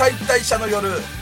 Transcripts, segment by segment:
解体者の夜ヘルツ。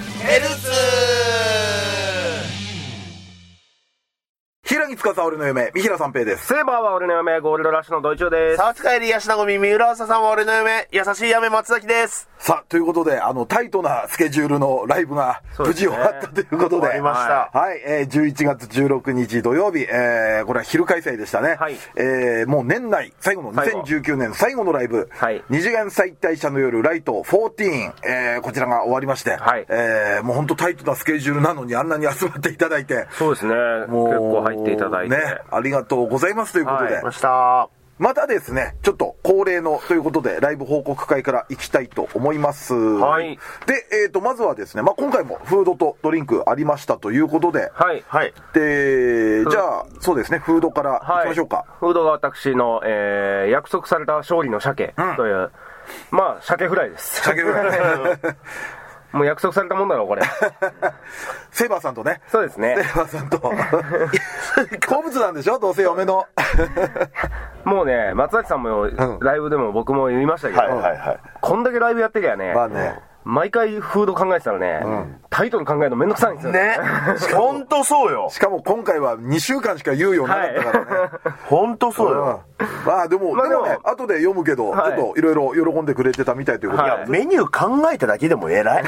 平木司俺の嫁三平三平です。 セーバーは俺の嫁ゴールドラッシュのドイチューです。 さあ使えりヤシナゴミ三浦朝さんは俺の嫁優しい嫁松崎です。 さあということでタイトなスケジュールのライブが無事終わったということで、 終わりました。 はい、11月16日土曜日、これは昼開催でしたね。はい、もう年内最後の2019年最後のライブ、はい、二次元再退者の夜ライト14、こちらが終わりまして、はい、もう本当タイトなスケジュールなのにあんなに集まっていただいて、 そうですね、もう結構入っていただいて、 ね、ありがとうございますということで、 はい、 またですね、ちょっと恒例のということでライブ報告会から行きたいと思います。はい。で、まずはですね、今回もフードとドリンクありましたということで、はい。はい。で、じゃあ、そうですね、フードから行きましょうか。 フードが私の、約束された勝利の鮭という、まあ、鮭フライです。 鮭フライ。 もう約束されたもんだろう、これ。 セイバーさんとね。 そうですね。 セイバーさんと。好物なんでしょ、どうせ嫁の。 もうね、松崎さんも、ライブでも僕も言いましたけど、こんだけライブやってりゃね、まあね、毎回フード考えてたらね、タイトル考えるのめんどくさいんですよね。 本当そうよ。 しかも今回は2週間しか猶予なかったからね。 本当そうよ。 まあでもね、後で読むけど、ちょっといろいろ喜んでくれてたみたいということで。いや、 メニュー考えただけでも偉い。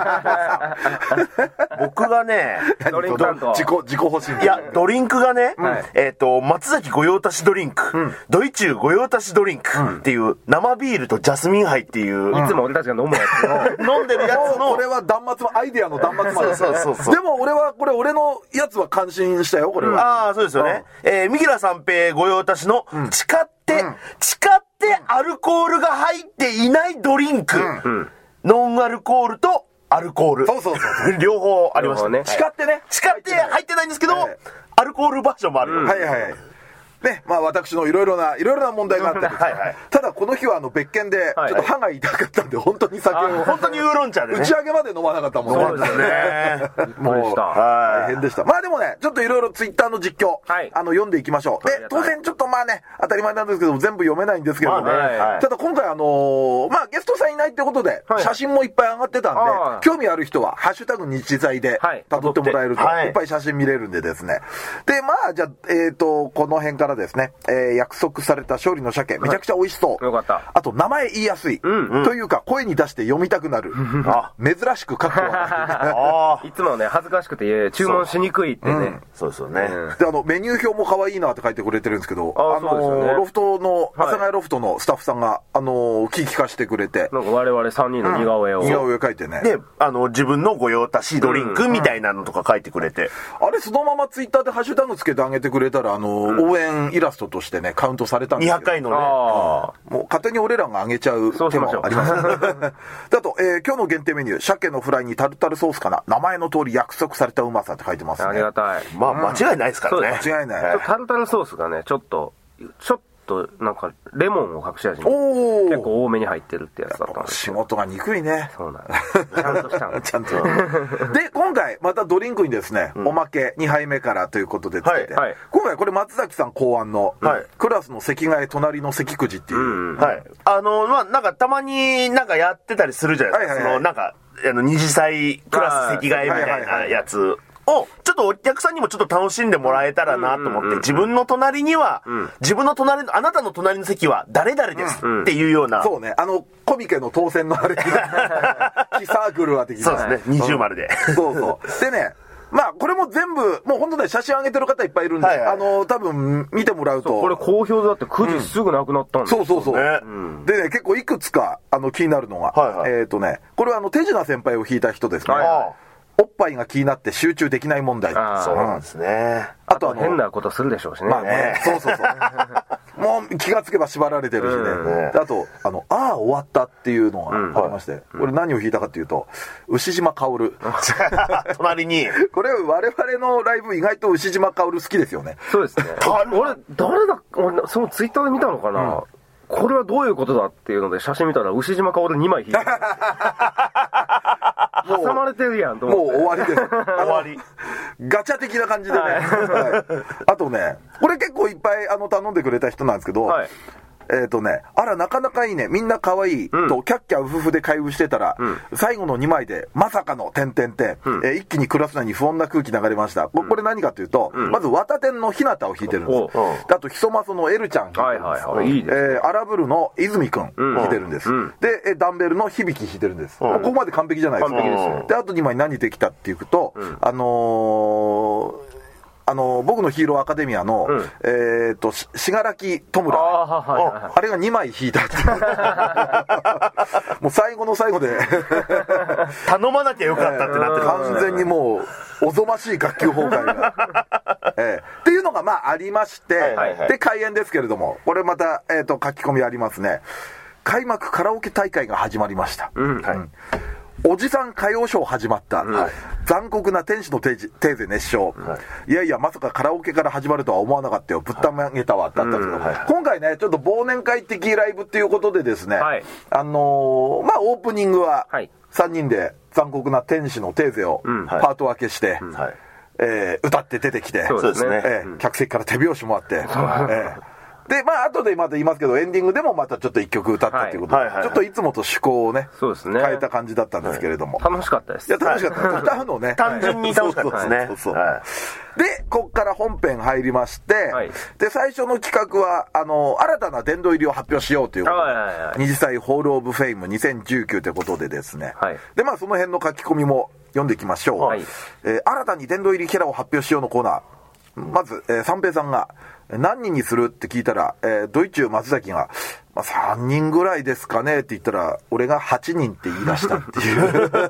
僕がね、 ドリンク担当。 自己欲しい。 いや、ドリンクがね、松崎御用達ドリンク、ドイチュー御用達ドリンクっていう生ビールとジャスミンハイっていう、 いつも俺たちが飲むやつ飲んでるやつの、 これは断末アイデアの断末魔です。 そう。 でも俺のやつは感心したよ、これは。 ああ、そうですよね。三平三平御用達の誓ってアルコールが入っていないドリンク、ノンアルコールとアルコール、 そう両方ありましたね。 誓って入ってないんですけど、アルコールバージョンもある。 はいね、まあ私のいろいろな問題があって、ただこの日は別件でちょっと歯が痛かったんで、本当に酒を本当にウーロン茶でね、 打ち上げまで飲まなかったもんね。 そうですね。 もう大変でした。まあでもね、ちょっといろいろツイッターの実況、読んでいきましょう。で、当然ちょっとまあね、当たり前なんですけど全部読めないんですけどね。ただ今回まあゲストさんいないってことで写真もいっぱい上がってたんで、興味ある人はハッシュタグ日在で辿ってもらえるといっぱい写真見れるんでですね。で、まあじゃあこの辺からですね、約束された勝利の鮭、めちゃくちゃ美味しそう。 よかった。 あと名前言いやすい。というか声に出して読みたくなる。珍しく書くわ。 いつもね、恥ずかしくて注文しにくいってね。 そうですよね。 で、メニュー表も可愛いなって書いてくれてるんですけど、ロフトの、阿佐ヶ谷ロフトのスタッフさんが、聞かせてくれて。 なんか我々3人の似顔絵を。 似顔絵書いてね。 で、自分の御用達ドリンクみたいなのとか書いてくれて。 あれ、そのままツイッターでハッシュタグつけてあげてくれたら、応援イラストとしてね、カウントされたんですよ。 200回のね。 もう勝手に俺らが上げちゃう手もあります。あと、今日の限定メニュー、鮭のフライにタルタルソースかな。名前の通り約束されたうまさって書いてますね。 ありがたい。 まあ、間違いないですからね。 間違いない。 タルタルソースがね、ちょっと、なんか、レモンを隠し味に結構多めに入ってるってやつだったんです。 仕事が憎いね。 そうなんです。ちゃんとしたの。 ちゃんと。で、今回、またドリンクにですね、おまけ2杯目からということでつけて、今回これ松崎さん考案の、クラスの席替え隣の席くじっていう。 はい。まあ、なんかたまになんかやってたりするじゃないですか。なんか、二次祭クラス席替えみたいなやつ。ちょっとお客さんにもちょっと楽しんでもらえたらなと思って、自分の隣には、あなたの隣の席は誰々ですっていうような。 そうね、コミケの当選のあれ、キサークルは的な。 そうですね、二重丸で。 そうそう。でね、まあこれも全部、もう本当ね、写真上げてる方いっぱいいるんで、多分見てもらうと。 これ好評だって9時すぐなくなったんですよ。そう。でね、結構いくつか、気になるのが、これは手品先輩を弾いた人ですね。おっぱいが気になって集中できない問題。 そうなんですね。 あと変なことするでしょうしね。 まあね、そう。もう気がつけば縛られてるしね。あと、終わったっていうのがありまして、これ何を弾いたかっていうと、牛島薫。 隣に。 これ我々のライブ意外と牛島薫好きですよね。 そうですね。俺、そのツイッターで見たのかな、これはどういうことだっていうので写真見たら牛島薫2枚引いて挟まれてるやんと思って。 もう終わりです。 終わり。 ガチャ的な感じでね。あとね、これ結構いっぱい頼んでくれた人なんですけど、 あら、なかなかいいね、みんな可愛いと、キャッキャウフフで会話してたら、最後の2枚で、まさかの、一気にクラス内に不穏な空気流れました。これ何かというと、まず、綿天の日向を弾いてるんです。あと、ひそまそのエルちゃん弾いてるんです。アラブルの泉くん弾いてるんです。で、ダンベルの響弾いてるんです。ここまで完璧じゃないですか。で、あと2枚何できたっていうと、僕のヒーローアカデミアの、信楽戸村。あれが2枚弾いたっていう。もう最後の最後で。 頼まなきゃよかったってなってる。 完全にもう、おぞましい学級崩壊が。っていうのがまあありまして、で、開演ですけれども、これまた、書き込みありますね。開幕カラオケ大会が始まりました。おじさん歌謡ショー始まった、残酷な天使のテーゼ熱唱、いやいやまさかカラオケから始まるとは思わなかったよ、ぶったまげたわってあったんですけど、今回ねちょっと忘年会的ライブっていうことでですね、まあオープニングは3人で残酷な天使のテーゼをパート分けして、歌って出てきて、客席から手拍子もあって、で、まあ、後でまた言いますけど、エンディングでもまたちょっと一曲歌ったっていうことで、ちょっといつもと趣向をね、変えた感じだったんですけれども。 楽しかったです。 いや、楽しかった。歌うのね。 単純に楽しかったですね。 で、こっから本編入りまして、で、最初の企画は、新たな殿堂入りを発表しようということで、20歳ホールオブフェイム2019ということでですね、で、まあ、その辺の書き込みも読んでいきましょう。新たに殿堂入りキャラを発表しようのコーナー。まず、三平さんが、何人にするって聞いたら、ドイチュー松崎が、まあ、3人ぐらいですかねって言ったら、俺が8人って言い出したっていう。リー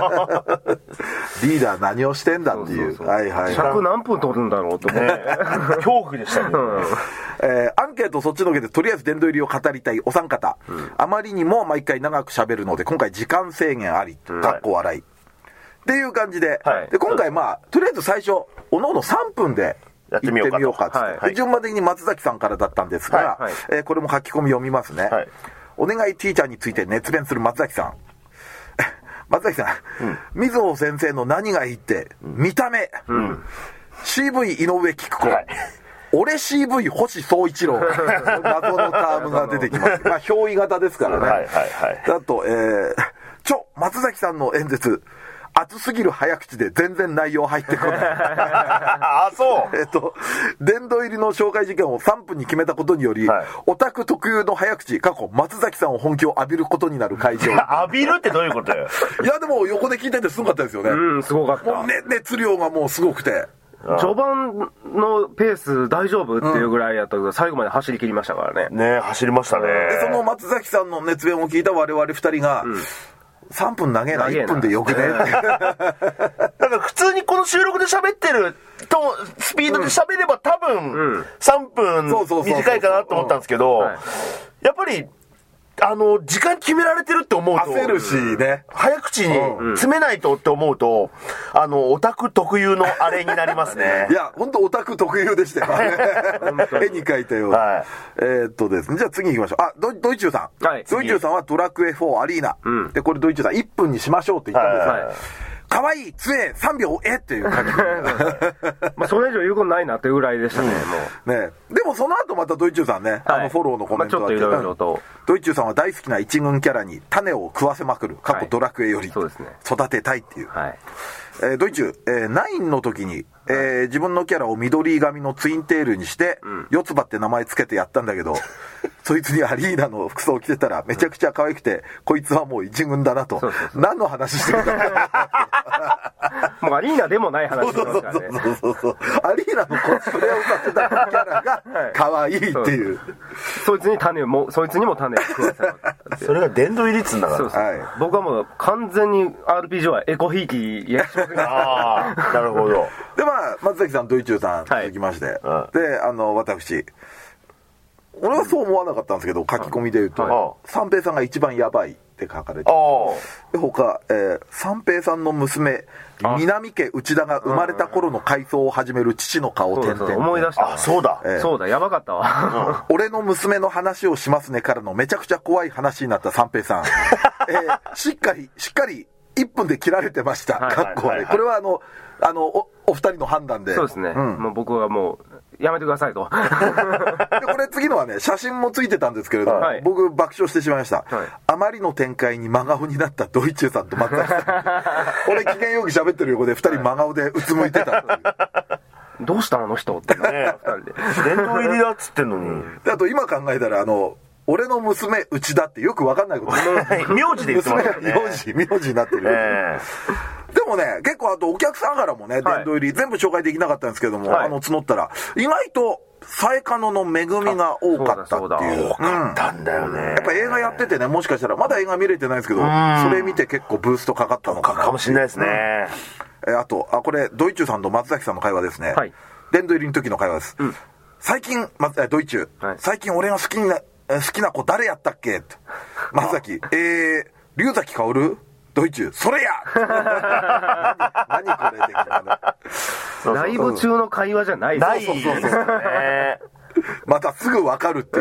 ダー何をしてんだっていう。 尺何分取るんだろうとね。 恐怖でしたね。 アンケートそっちのけでとりあえず殿堂入りを語りたいお三方。あまりにも毎回長く喋るので、今回時間制限あり。かっこ笑い。っていう感じで、で今回まあ、とりあえず最初、おのおの3分で、行ってみようかって、順番的に松崎さんからだったんですが、これも書き込み読みますね。お願いティーチャーについて熱弁する松崎さん。松崎さん、水穂先生の何がいいって、見た目、CV 井上菊子、俺 CV 星総一郎、謎のタームが出てきます。まあ、憑依型ですからね。あと、松崎さんの演説、熱すぎる早口で全然内容入ってこない。 あ、そう。 殿堂入りの紹介時間を3分に決めたことにより、オタク特有の早口、松崎さんを本気を浴びることになる会場。 浴びるってどういうことよ。 いや、でも横で聞いててすごかったですよね。 すごかった。 もう熱量がもうすごくて。 序盤のペース大丈夫っていうぐらいやったけど、最後まで走り切りましたからね。 ね、走りましたね。 で、その松崎さんの熱弁を聞いた我々2人が、3分長えな、1分でよくね。だから普通にこの収録で喋ってると、スピードで喋れば多分、3分短いかなと思ったんですけど、やっぱり、時間決められてるって思うと、 焦るしね。 早口に詰めないとって思うと、オタク特有のあれになりますね。 いや、ほんとオタク特有でしたよね。絵に描いたような。ですね。じゃあ次行きましょう。ドイチューさん。ドイチューさんはドラクエ4アリーナ。で、これドイチューさん1分にしましょうって言ったんですよ。かわいい、強え、3秒、っていう感じ。 まあ、それ以上言うことないなっていうぐらいでしたね、もう。 ね。でもその後またドイチューさんね、フォローのコメントがあって、ドイチューさんは大好きな一軍キャラに種を食わせまくる、過去ドラクエより育てたいっていう。ドイチュー、9の時に、自分のキャラを緑髪のツインテールにして、四つ葉って名前つけてやったんだけど、そいつにアリーナの服装を着てたらめちゃくちゃ可愛くて、こいつはもう一軍だなと。何の話してるんだもうアリーナでもない話ですからね。 アリーナのコスプレをさせたキャラが可愛いっていう。 そいつにも種を食わせなかった。 それが殿堂入りっつんだから。 僕はもう完全に RPG はエコひいきやしますね。 なるほど。 で、まあ、松崎さん、ドイチューさん続きまして、で、私、俺はそう思わなかったんですけど、書き込みで言うと、三平さんが一番やばいって書かれて、で他、三平さんの娘、南家内田が生まれた頃の回想を始める父の顔を点々。 思い出した。 そうだ。 そうだ、やばかったわ。 俺の娘の話をしますねからのめちゃくちゃ怖い話になった三平さん。しっかり、1分で切られてました。これはお二人の判断で。 そうですね。もう僕はもう、やめてくださいと。 でこれ次のはね、写真もついてたんですけれども、僕爆笑してしまいました。あまりの展開に真顔になったドイチューさんと松崎さん。俺、機嫌よく喋ってる横で2人真顔でうつむいてた。 どうしたあの人ってね、2人で。殿堂入りだっつってんのに。 あと今考えたら、俺の娘、内田ってよく分かんないこと。 名字で言ってますね。 名字になってる。でもね、結構あとお客さんからもね、殿堂入り、全部紹介できなかったんですけども、募ったら、意外と、サエカノの恵みが多かったっていう。 多かったんだよね。 やっぱ映画やっててね、もしかしたら、まだ映画見れてないですけど、それ見て結構ブーストかかったのかな。 かもしれないですね。 あと、これ、ドイチューさんと松崎さんの会話ですね。殿堂入りの時の会話です。最近、ドイチュー、最近俺が好きな子誰やったっけって。松崎、龍崎薫ドイチュー、それや何これ的なライブ中の会話じゃないですね。 またすぐ分かるっていう。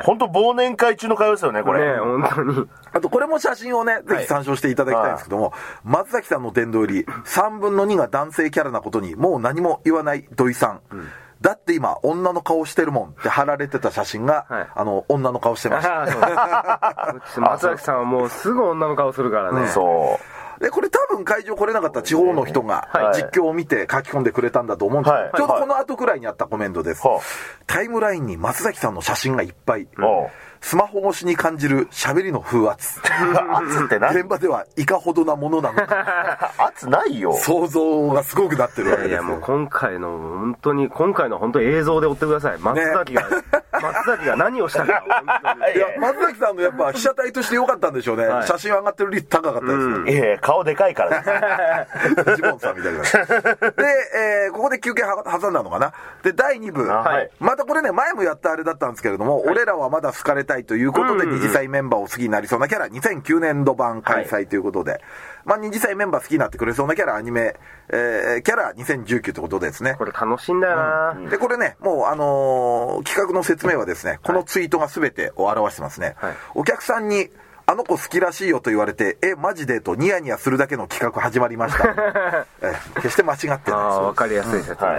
本当忘年会中の会話ですよね、これ。 本当に。 あと、これも写真をね、ぜひ参照していただきたいんですけども、松崎さんの殿堂入り、3分の2が男性キャラなことに、もう何も言わない土井さん。だって今、女の顔してるもんって貼られてた写真が、女の顔してました。 松崎さんはもうすぐ女の顔するからね。 で、これ多分会場来れなかった地方の人が実況を見て書き込んでくれたんだと思うんですけど、ちょうどこの後くらいにあったコメントです。タイムラインに松崎さんの写真がいっぱい。スマホ越しに感じる喋りの風圧。 圧って何？ 現場ではいかほどなものなのか。 圧ないよ。 想像がすごくなってるわけですよ。 いやもう今回の本当映像で追ってください。松崎が何をしたか。いや、松崎さんのやっぱ被写体として良かったんでしょうね。写真上がってる率高かったですよ。顔でかいからです。ジモンさんみたいな。で、ここで休憩挟んだのかな。で、第2部。またこれね、前もやったあれだったんですけれども、俺らはまだ好かれたいということで、二次祭メンバーを好きになりそうなキャラ、2009年度版開催ということで、二次祭メンバー好きになってくれそうなキャラ、アニメ、キャラ2019ということですね。 これ楽しいんだよな。 で、これね、もう、企画の説明はですね、このツイートが全てを表してますね。お客さんに、あの子好きらしいよと言われて、マジでとニヤニヤするだけの企画始まりました。決して間違ってないです。 わかりやすい説明。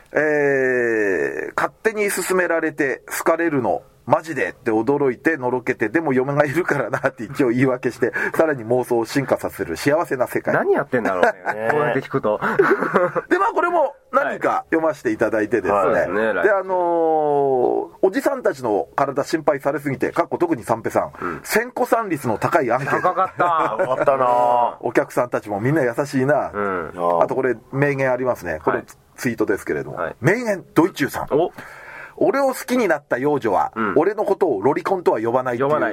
勝手に勧められて好かれるのマジでって驚いてのろけて、でも嫁がいるからなって一応言い訳して、さらに妄想を進化させる幸せな世界。 何やってんだろうね。こうやって聞くと。 で、これも何か読ませていただいてですね。で、おじさんたちの体心配されすぎて、特に三平さん、1000個算率の高いアンケート。 高かった。 高かったな。 お客さんたちもみんな優しいな。あとこれ、名言ありますね。これ、ツイートですけれども。名言、ドイチューさん。俺を好きになった幼女は、俺のことをロリコンとは呼ばないっていう。呼ばない。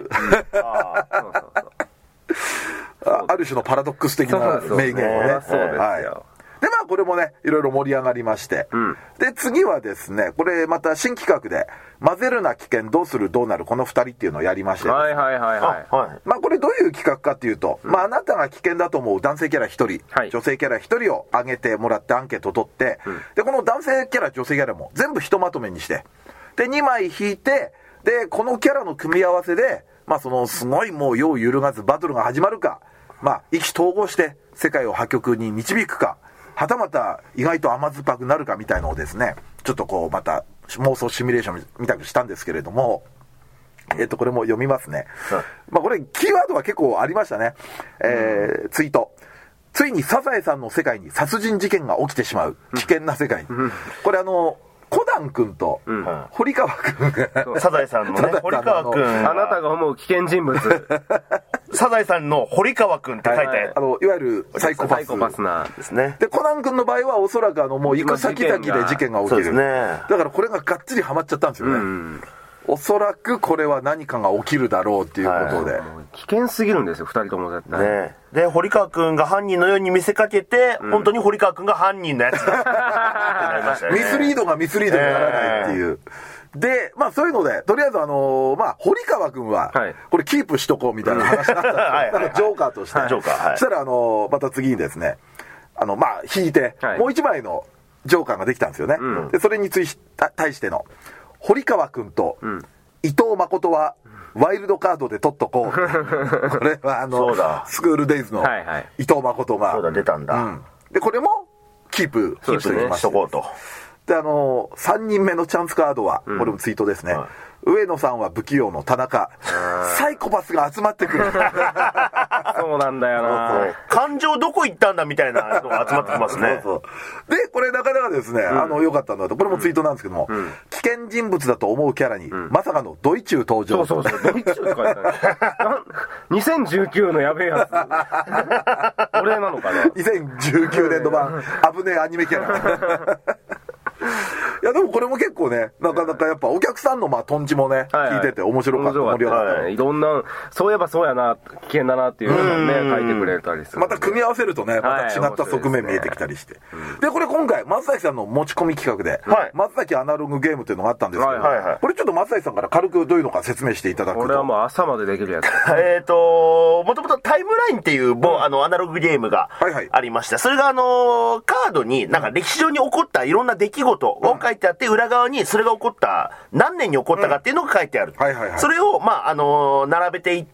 ある種のパラドックス的な名言をね。 そうですよ。 で、これもね、いろいろ盛り上がりまして。で、次はですね、これまた新企画で、混ぜるな危険、どうするどうなる、この2人っていうのをやりまして。これどういう企画かっていうと、あなたが危険だと思う男性キャラ1人、女性キャラ1人を挙げてもらってアンケートを取って、で、この男性キャラ、女性キャラも全部ひとまとめにして、で、2枚引いて、で、このキャラの組み合わせで、すごいもう世を揺るがずバトルが始まるか、意気投合して世界を破局に導くか、はたまた意外と甘酸っぱくなるかみたいのをですね、ちょっとまた妄想シミュレーションみたくしたんですけれども、これも読みますね。これキーワードは結構ありましたね。ツイート。ついにサザエさんの世界に殺人事件が起きてしまう危険な世界。これコナン君と堀川君が、 サザエさんのね、堀川君、 あなたが思う危険人物。 サザエさんの堀川君って書いて、 いわゆるサイコパスなですね。 で、コナン君の場合はおそらくもう行く先々で事件が起きる。だからこれががっつりハマっちゃったんですよね。おそらくこれは何かが起きるだろうっていうことで、 危険すぎるんですよ、2人とも絶対ね。で、堀川君が犯人のように見せかけて、本当に堀川君が犯人のやつだってなりましたね。 ミスリードがミスリードにならないっていう。で、そういうので、とりあえず堀川君は、これキープしとこうみたいな話になったんですよ。ジョーカーとして。そしたら、また次にですね、引いて、もう一枚のジョーカーができたんですよね。で、それに対しての、堀川君と伊藤誠はワイルドカードで取っとこう。これはスクールデイズの伊藤誠が。 そうだ、出たんだ。 で、これもキープしとこうと。 で、3人目のチャンスカードは、これもツイートですね。上野さんは不器用の田中。サイコパスが集まってくる。 そうなんだよな。 感情どこ行ったんだみたいなのが集まってきますね。 で、これなかなかですね、良かったんだと。これもツイートなんですけども、危険人物だと思うキャラに、まさかのドイチュー登場。 そう、ドイチューって書いてある。2019のやべえやつ。俺なのかな。 2019年度版、危ねえアニメキャラ。いやでもこれも結構ね、なかなかやっぱお客さんのトンチもね、聞いてて面白かった。盛り上がった。 いろんな、そういえばそうやな、危険だなっていうのをね、書いてくれたりする。 また組み合わせるとね、また違った側面見えてきたりして。で、これ今回、松崎さんの持ち込み企画で、松崎アナログゲームっていうのがあったんですけど、これちょっと松崎さんから軽くどういうのか説明していただくと。 これはもう朝までできるやつ。 もともとタイムラインっていうアナログゲームがありまして、それがカードになんか歴史上に起こったいろんな出来事を書いてあって、裏側にそれが起こった何年に起こったかっていうのが書いてある。それを並べていって、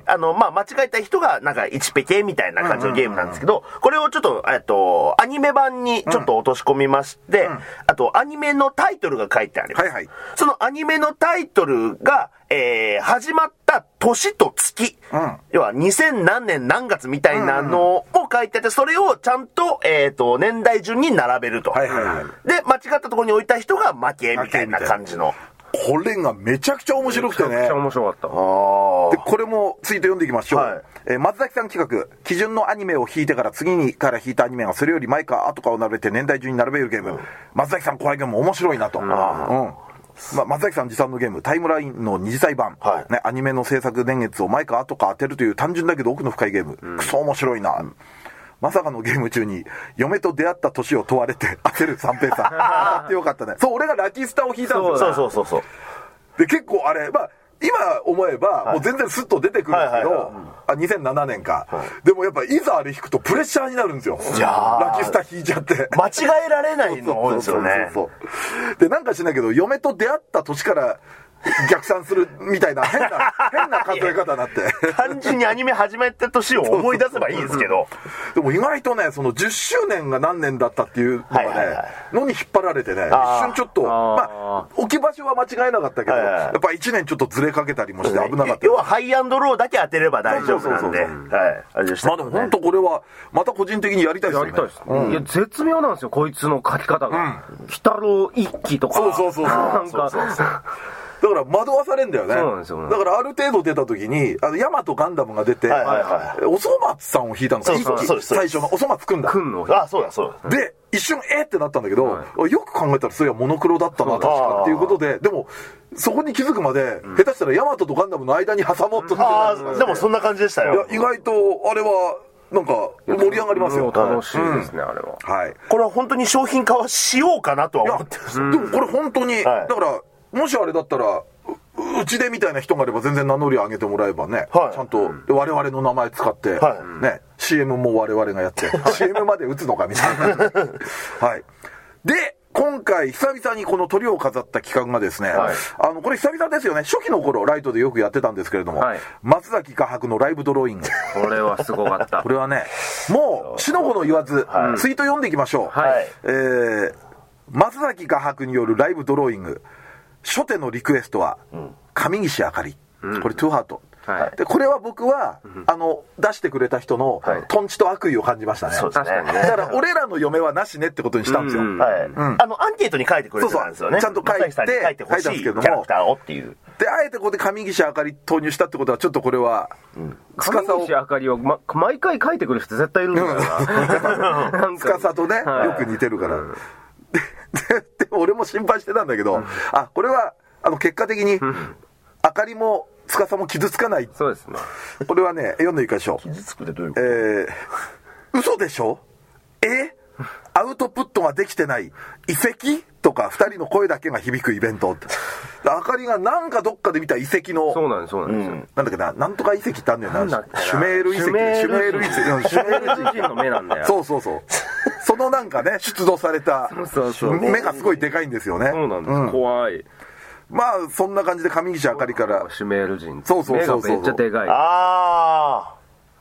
間違えた人がなんか1ペケみたいな感じのゲームなんですけど、これをちょっとアニメ版にちょっと落とし込みまして、あとアニメのタイトルが書いてあります。そのアニメのタイトルが、始まった年と月、要は2000何年何月みたいなのを書いてて、それをちゃんと、年代順に並べると。で、間違ったところに置いた人が負けみたいな感じの。 これがめちゃくちゃ面白くてね。 めちゃくちゃ面白かった。で、 これもツイート読んでいきましょう。松崎さん企画、基準のアニメを引いてから次にから引いたアニメがそれより前か後かを並べて年代順に並べるゲーム。松崎さんこのゲーム面白いなと。松崎さん持参のゲーム、タイムラインの二次祭版、アニメの制作年月を前か後か当てるという単純だけど奥の深いゲーム。クソ面白いな。まさかのゲーム中に嫁と出会った年を問われて焦る三平さん。あってよかったね。そう、俺がラッキースターを引いたんですよ。 そう。 で、結構あれ、今思えば、もう全然スッと出てくるんですけど、2007年か。でもやっぱいざあれ引くとプレッシャーになるんですよ。ラッキースター引いちゃって。 間違えられないのですよね。 で、なんかしないけど、嫁と出会った年から逆算するみたいな変な数え方になって。 単純にアニメ始めた年を思い出せばいいんですけど。 でも意外とね、その10周年が何年だったっていうのがね、のに引っ張られてね、一瞬ちょっと、置き場所は間違えなかったけど、やっぱ1年ちょっとずれかけたりもして危なかった。 要はハイアンドローだけ当てれば大丈夫なんで。あれでした。 でも本当これは、また個人的にやりたいですよね。 やりたいです。いや、絶妙なんですよ、こいつの書き方が。鬼太郎一揆とか。 そう。なんか、だから惑わされんだよね。 そうなんですよ。 だからある程度出た時に、ヤマトガンダムが出て、おそ松さんを引いたのか、最初のおそ松くんだ。 そうだ。 で、一瞬ってなったんだけど、よく考えたらそういやモノクロだったな、確かっていうことで、でも、そこに気づくまで、下手したらヤマトとガンダムの間に挟もうとしてでもそんな感じでしたよ。 意外と、あれは、なんか、盛り上がりますよ。 楽しいですね、あれは。 これは本当に商品化はしようかなとは思ってます。 でもこれ本当に、だから、もしあれだったら、うちでみたいな人があれば全然名乗りを上げてもらえばね、ちゃんと我々の名前使って、ね、CM も我々がやって、CM まで打つのかみたいな。で、今回久々にこの鳥を飾った企画がですね、これ久々ですよね、初期の頃ライトでよくやってたんですけれども、松崎画伯のライブドローイング。 これはすごかった。 これはね、もう、しのごの言わず、ツイート読んでいきましょう。松崎画伯によるライブドローイング。初手のリクエストは、上岸あかり。これ、トゥーハート。で、これは僕は、出してくれた人の、トンチと悪意を感じましたね。 そうですね。 だから、俺らの嫁はなしねってことにしたんですよ。アンケートに書いてくれてたんですよね。 ちゃんと書いてほしいキャラクターをっていう。 で、あえてここで上岸あかり投入したってことは、ちょっとこれは、 上岸あかりを、毎回書いてくる人絶対いるんだよな。 司とね、よく似てるから。でも俺も心配してたんだけど、これは結果的にあかりも司も傷つかない。 そうですね。 これはね、読んでいきましょう。 傷つくってどういうこと？嘘でしょ？アウトプットができてない遺跡とか2人の声だけが響くイベント。あかりがなんかどっかで見た遺跡の、 そうなんですよ。 なんだっけな、なんとか遺跡ってあんだよな。シュメール遺跡。シュメール遺跡。 シュメール人の目なんだよ。 そう。そのなんかね、出土された目がすごいでかいんですよね。 そうなんです。怖い。 そんな感じで上岸あかりから。 シュメール人。 そう。 目がめっちゃでかい。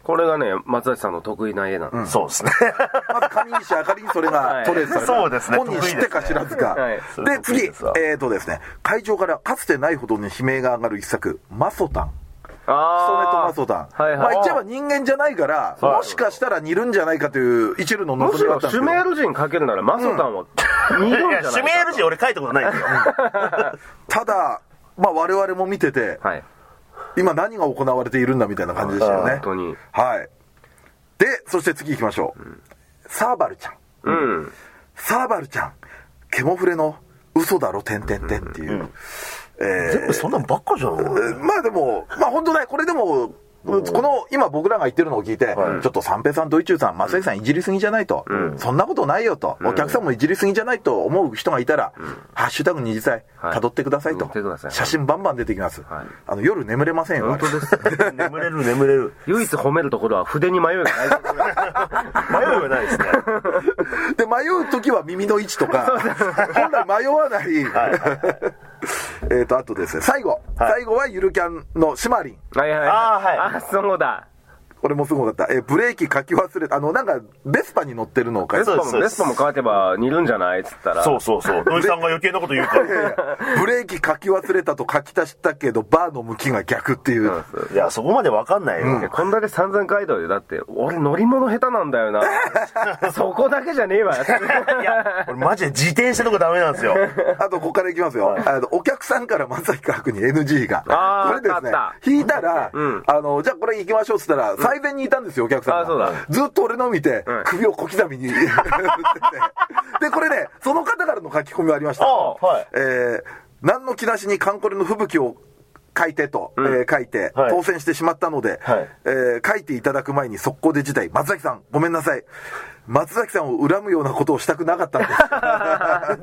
これがね、松崎さんの得意な絵なんです。 そうですね。 まず上西あかりにそれがトレースされた。 そうですね。 本人知ってか知らずか。で、次、ですね、会場からかつてないほどに悲鳴が上がる一作、マソタン。ヒソネとマソタン。まあ言っちゃえば人間じゃないから、もしかしたら似るんじゃないかという一縷の望みがあったんですけど。 シュメール人書けるならマソタンは似るんじゃないか。 シュメール人俺書いたことないですよ。 ただ、まあ我々も見てて、今何が行われているんだみたいな感じでしたよね。 本当に。 はい。で、そして次行きましょう。サーバルちゃん。サーバルちゃん、ケモフレの嘘だろ、てんてんてんっていう。 全部そんなんばっかじゃん。 まあでも、まあ本当ね、これでも、この今僕らが言ってるのを聞いて、ちょっと三平さん、ドイチューさん、正木さんいじりすぎじゃないと、そんなことないよと、お客さんもいじりすぎじゃないと思う人がいたら、ハッシュタグ二次祭、辿ってくださいと、写真バンバン出てきます。夜眠れませんよ。 本当です。 眠れる。 唯一褒めるところは筆に迷いがない。 迷いはないですね。 で、迷うときは耳の位置とか、本来迷わない。あとですね、最後はゆるキャンのシマリン。 そうだ。 これもすごかった。ブレーキ書き忘れた。なんか、ベスパに乗ってるのを書いてベスパも書けば似るんじゃないっつったら。 そう。土井さんが余計なこと言うから。 ブレーキ書き忘れたと書き足したけど、バーの向きが逆っていう。 いや、そこまでわかんないよ。 こんだけ散々書いたよ。だって、俺乗り物下手なんだよな。そこだけじゃねえわ。いや、俺マジで自転車とかダメなんですよ。 あと、ここからいきますよ。お客さんから松崎画伯に NG が。これですね、引いたら、じゃあこれ行きましょうっつったら、最前にいたんですよ、お客さんが。ずっと俺の見て、首を小刻みに振ってて。で、これね、その方からの書き込みがありました。何の気なしにカンコレの吹雪を書いてと、書いて、当選してしまったので、書いていただく前に速攻で辞退。松崎さん、ごめんなさい。松崎さんを恨むようなことをしたくなかったんです。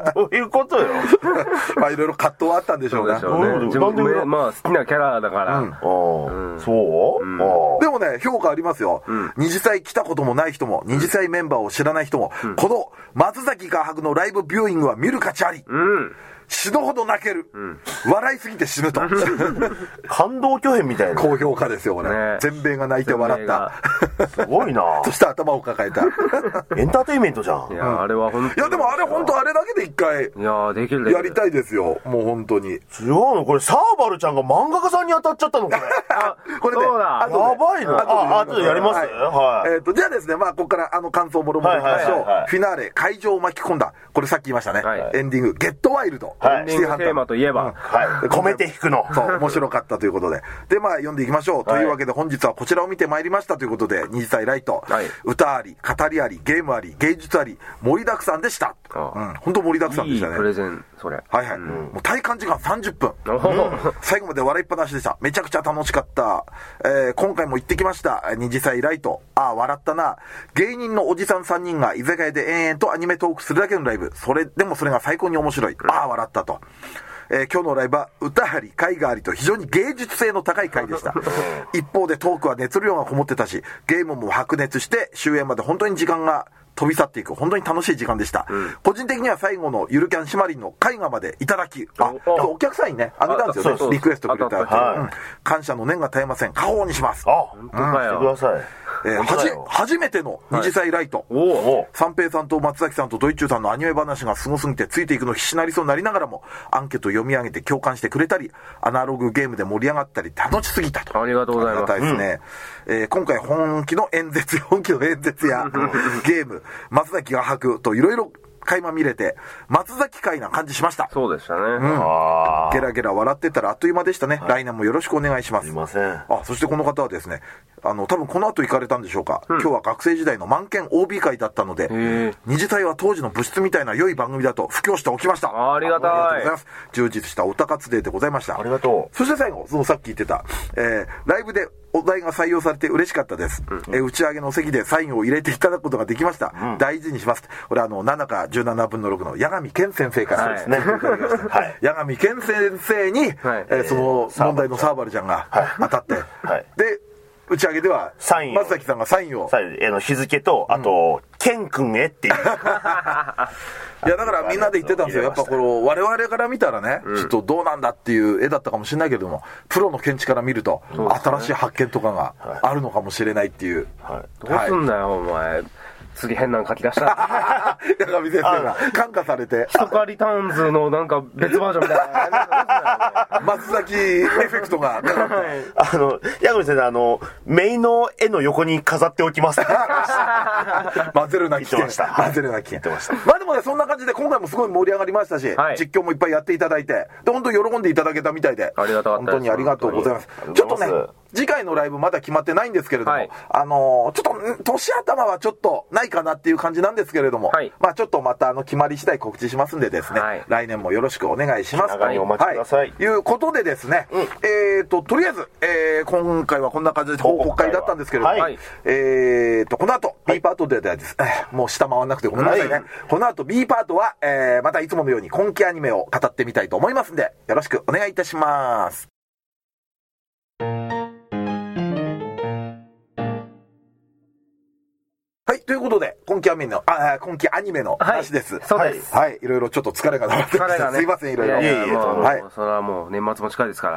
どういうことよ。 まあいろいろ葛藤はあったんでしょうね。 自分でまあ好きなキャラだから。 でもね、評価ありますよ。二次祭来たこともない人も、二次祭メンバーを知らない人も、この松崎画伯のライブビューイングは見る価値あり。死ぬほど泣ける、笑いすぎて死ぬと感動巨編みたいな高評価ですよこれ、全米が泣いて笑ったすごいなそして頭を抱えたエンターテインメントじゃん。 いや、あれは本当いやでもあれ本当あれだけで一回できるやりたいですよもう本当に。 違うのこれサーバルちゃんが漫画家さんに当たっちゃったのこれこれねやばいな。あとでやります。 じゃあですねまあここから感想もろもろいきましょう。フィナーレ会場を巻き込んだこれさっき言いましたねエンディングゲットワイルドエンディングテーマといえば、 込めて弾くの。 そう、面白かったということで。で、まあ、読んでいきましょう。というわけで、本日はこちらを見てまいりましたということで、二次祭ライト、歌あり、語りあり、ゲームあり、芸術あり、盛りだくさんでした。本当盛りだくさんでしたね。 いいプレゼン、それ。 もう体感時間30分。最後まで笑いっぱなしでした。めちゃくちゃ楽しかった。今回も行ってきました。二次祭ライト。笑ったな。芸人のおじさん3人が居酒屋で延々とアニメトークするだけのライブ。それが最高に面白い。笑ったと。今日のライブは歌あり絵画ありと非常に芸術性の高い回でした一方でトークは熱量がこもってたしゲームも白熱して終演まで本当に時間が飛び去っていく本当に楽しい時間でした、個人的には最後のゆるキャンシマリンの絵画までいただきお客さんにねあげたんですよねリクエストくれた感謝の念が絶えません家宝にします本当かよしてください。 初めての二次祭ライト、三平さんと松崎さんとドイチューさんのアニメ話がすごすぎてついていくの必死になりそうになりながらもアンケート読み上げて共感してくれたりアナログゲームで盛り上がったり楽しすぎたと。 ありがとうございます。 ありがたいですね、今回本気の演説やゲーム松崎画伯といろいろ垣間見れて松崎会な感じしました。 そうでしたね、 ゲラゲラ笑ってたらあっという間でしたね、来年もよろしくお願いします。 すいません。 そしてこの方はですね多分この後行かれたんでしょうか、今日は学生時代の満研 OB 会だったので二次祭は当時の部室みたいな良い番組だと布教しておきました。 ありがたい。 ありがとうございます。充実したオタ活デーでございました。 ありがとう。そして最後さっき言ってた、ライブでお題が採用されて嬉しかったです、打ち上げの席でサインを入れていただくことができました、大事にします。これ7か17分の6の八神健先生からですね、八神健先生に、その問題のサーバルちゃんが当たって、で打ち上げではサイン松崎さんがサインを日付とあと、ケン君へっていういやだからみんなで言ってたんですよ。やっぱこの我々から見たらね、ちょっとどうなんだっていう絵だったかもしれないけれども、プロの見地から見ると新しい発見とかがあるのかもしれないっていう、 どうすんだよお前次変なの書き出した八神先生が感化されてヒトカリターンズのなんか別バージョンみたいな松崎エフェクトがかかって八神先生メイの絵の横に飾っておきます混ぜるな危険混ぜるな危険まあでもねそんな感じで今回もすごい盛り上がりましたし、実況もいっぱいやっていただいてで本当に喜んでいただけたみたいで本当にありがとうございます。ちょっとね次回のライブまだ決まってないんですけれども、ちょっと年頭はちょっとないかなっていう感じなんですけれども、まあちょっとまた決まり次第告知しますんでですね、来年もよろしくお願いします。 長にお待ちください。 いうことでですね、とりあえず、今回はこんな感じで報告会だったんですけれども、この後 B パートでですね、もう下回んなくてごめんなさいね。この後 B パートは、またいつものように今期アニメを語ってみたいと思いますんで、よろしくお願いいたします。はい、ということで、今期アニメの話です。 そうです。 はい、いろいろちょっと疲れが溜まってきて、すいません、いろいろ。 はい。それはもう年末も近いですから。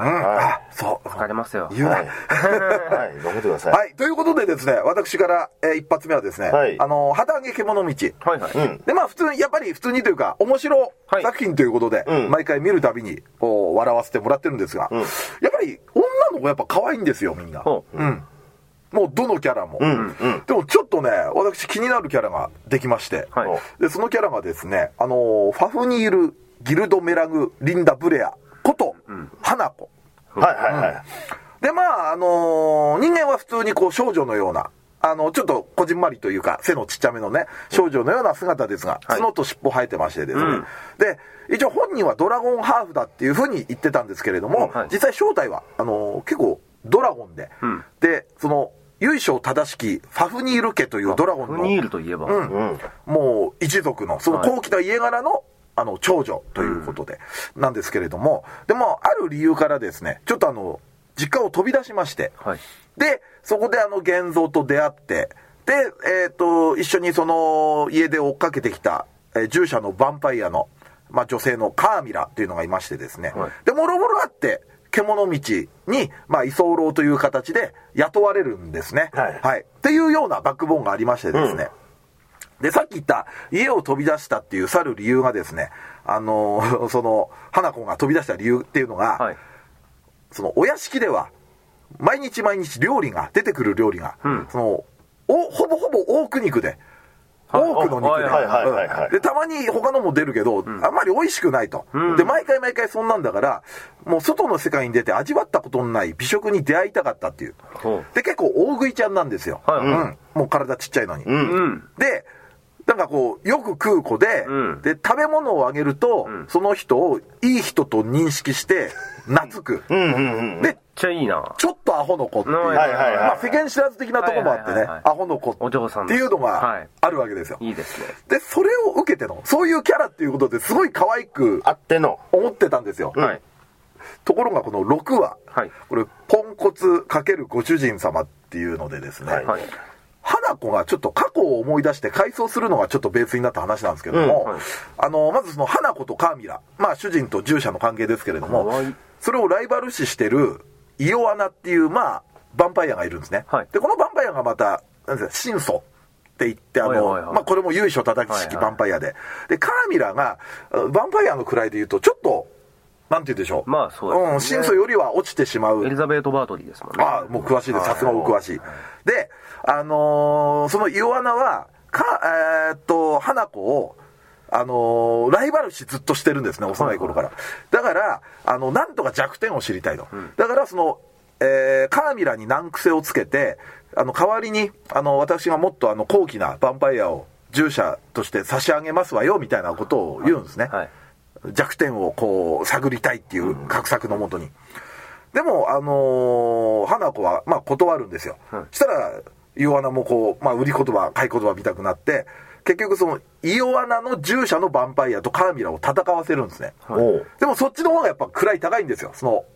そう。 疲れますよ。 言うな。はい、 頑張ってください。 はい、ということでですね、私から一発目はですね、旗揚げ獣道。で、まあ普通に、やっぱり普通にというか、面白作品ということで、毎回見るたびに、笑わせてもらってるんですが、やっぱり女の子やっぱ可愛いんですよ、みんな。もうどのキャラも、でもちょっとね私気になるキャラができまして、でそのキャラがですねファフニール・ギルド・メラグ・リンダ・ブレアこと花子、でまあ人間は普通にこう少女のようなちょっとこじんまりというか背のちっちゃめのね少女のような姿ですが、角と尻尾生えてましてですね、で一応本人はドラゴンハーフだっていうふうに言ってたんですけれども、実際正体は結構ドラゴンで、でその由緒正しきファフニール家というドラゴンのファフニールといえば、 もう一族のその高貴な家柄の長女ということで、なんですけれども、でもある理由からですねちょっと実家を飛び出しまして、でそこで玄三と出会って、で一緒にその家で追っかけてきた、従者のヴァンパイアの、女性のカーミラっていうのがいましてですね、でもろもろあって獣道に、居候という形で雇われるんですね。っていうようなバックボーンがありましてですね。で、さっき言った家を飛び出したっていう去る理由がですね、その、花子が飛び出した理由っていうのが、そのお屋敷では、毎日毎日出てくる料理が、ほぼほぼ大工肉で、多くの肉で、たまに他のも出るけど、あんまり美味しくないと。で、毎回毎回そんなんだから、もう外の世界に出て味わったことのない美食に出会いたかったっていう。で、結構大食いちゃんなんですよ。もう体ちっちゃいのに。で、なんかこう、よく食う子で、で、食べ物をあげると、その人をいい人と認識して、懐く。で、 ちゃいいな。 ちょっとアホの子っていう、世間知らず的なとこもあってね、アホの子っていうのがあるわけですよ。 いいですね。 で、それを受けての、そういうキャラっていうことですごい可愛くあっての思ってたんですよ。ところがこの6話、これ、ポンコツ×ご主人様っていうのでですね、花子がちょっと過去を思い出して回想するのがちょっとベースになった話なんですけども、まずその花子とカーミラ、主人と従者の関係ですけれども、それをライバル視してるイオアナっていうヴァンパイアがいるんですね。でこのヴァンパイアがまた神祖って言ってこれも由緒正しきヴァンパイアで、でカーミラがヴァンパイアの位で言うとちょっとなんて言うでしょう。 そうですね。 神祖よりは落ちてしまう。 エリザベート・バートリーですもんね。 もう詳しいです。さすがお詳しい。で、そのイオアナは、花子を、ライバル視ずっとしてるんですね、幼い頃から。だから、なんとか弱点を知りたいと。だから、その、カーミラに難癖をつけて、代わりに、私がもっと高貴なヴァンパイアを従者として差し上げますわよ、みたいなことを言うんですね。弱点をこう探りたいっていう画策のもとに。でも花子は断るんですよ。したらイオアナもこう売り言葉買い言葉見たくなって、結局そのイオアナの従者のヴァンパイアとカーミラを戦わせるんですね。でもそっちの方がやっぱ位高いんですよ。その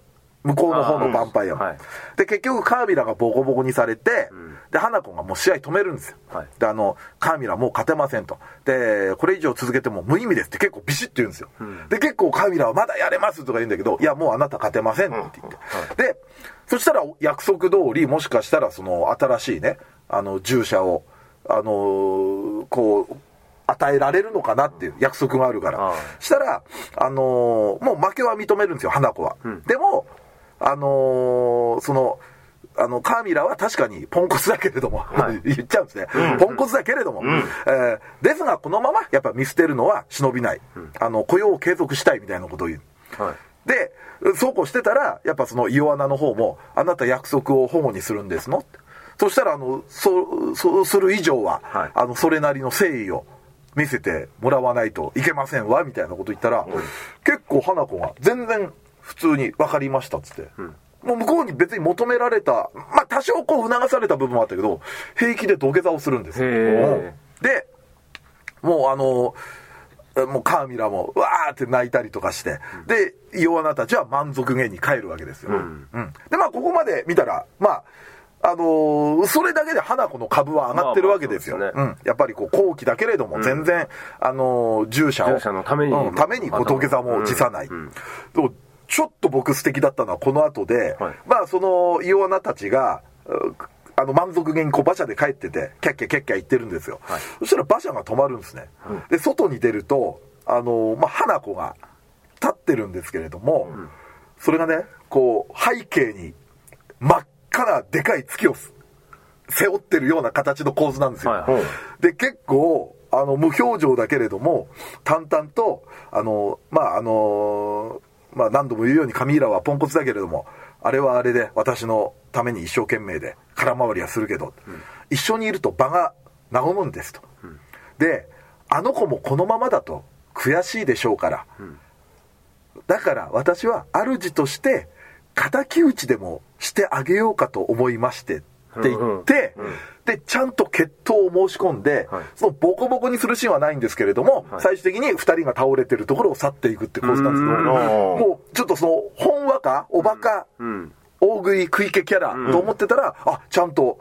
向こうの方のヴァンパイアも、で結局カーミラがボコボコにされて、で花子がもう試合止めるんですよ、でカーミラもう勝てませんと、でこれ以上続けても無意味ですって結構ビシッと言うんですよ、で結構カーミラはまだやれますとか言うんだけど、いやもうあなた勝てませんって言って、でそしたら約束通りもしかしたらその新しいね従者をこう与えられるのかなっていう約束があるから、したらもう負けは認めるんですよ花子は、でもそのカーミラは確かにポンコツだけれども、言っちゃうんですね、ポンコツだけれども、ですがこのままやっぱ見捨てるのは忍びない、雇用を継続したいみたいなことを言う、でそうこうしてたらやっぱそのイオアナの方もあなた約束を保護にするんですのって、そしたらそうする以上は、それなりの誠意を見せてもらわないといけませんわみたいなこと言ったら、結構花子が全然普通に分かりましたっつって、もう向こうに別に求められた、まあ多少こう促された部分もあったけど平気で土下座をするんですよ。でもうカーミラもわーって泣いたりとかして、でイオアナたちは満足げに帰るわけですよ、でまあここまで見たらまあそれだけで花子の株は上がってるわけですよ、やっぱりこう後期だけれども全然、従者のためにこう土下座も辞さない、でもちょっと僕素敵だったのはこの後で、まあそのイオアナたちが満足げにこう馬車で帰っててキャッキャキャッキャ言ってるんですよ、そしたら馬車が止まるんですね、で外に出るとまあ、花子が立ってるんですけれども、それがねこう背景に真っ赤なでかい月を背負ってるような形の構図なんですよ、で結構無表情だけれども淡々とまあ何度も言うようにカミーラはポンコツだけれどもあれはあれで私のために一生懸命で空回りはするけど、一緒にいると場が和むんですと、であの子もこのままだと悔しいでしょうから、だから私は主として敵討ちでもしてあげようかと思いましてって言って、でちゃんと決闘を申し込んで、そのボコボコにするシーンはないんですけれども、最終的に2人が倒れてるところを去っていくって構図なんですけど、もうちょっとそのほんわかおバカ、大食い食い気キャラと思ってたら、ちゃんと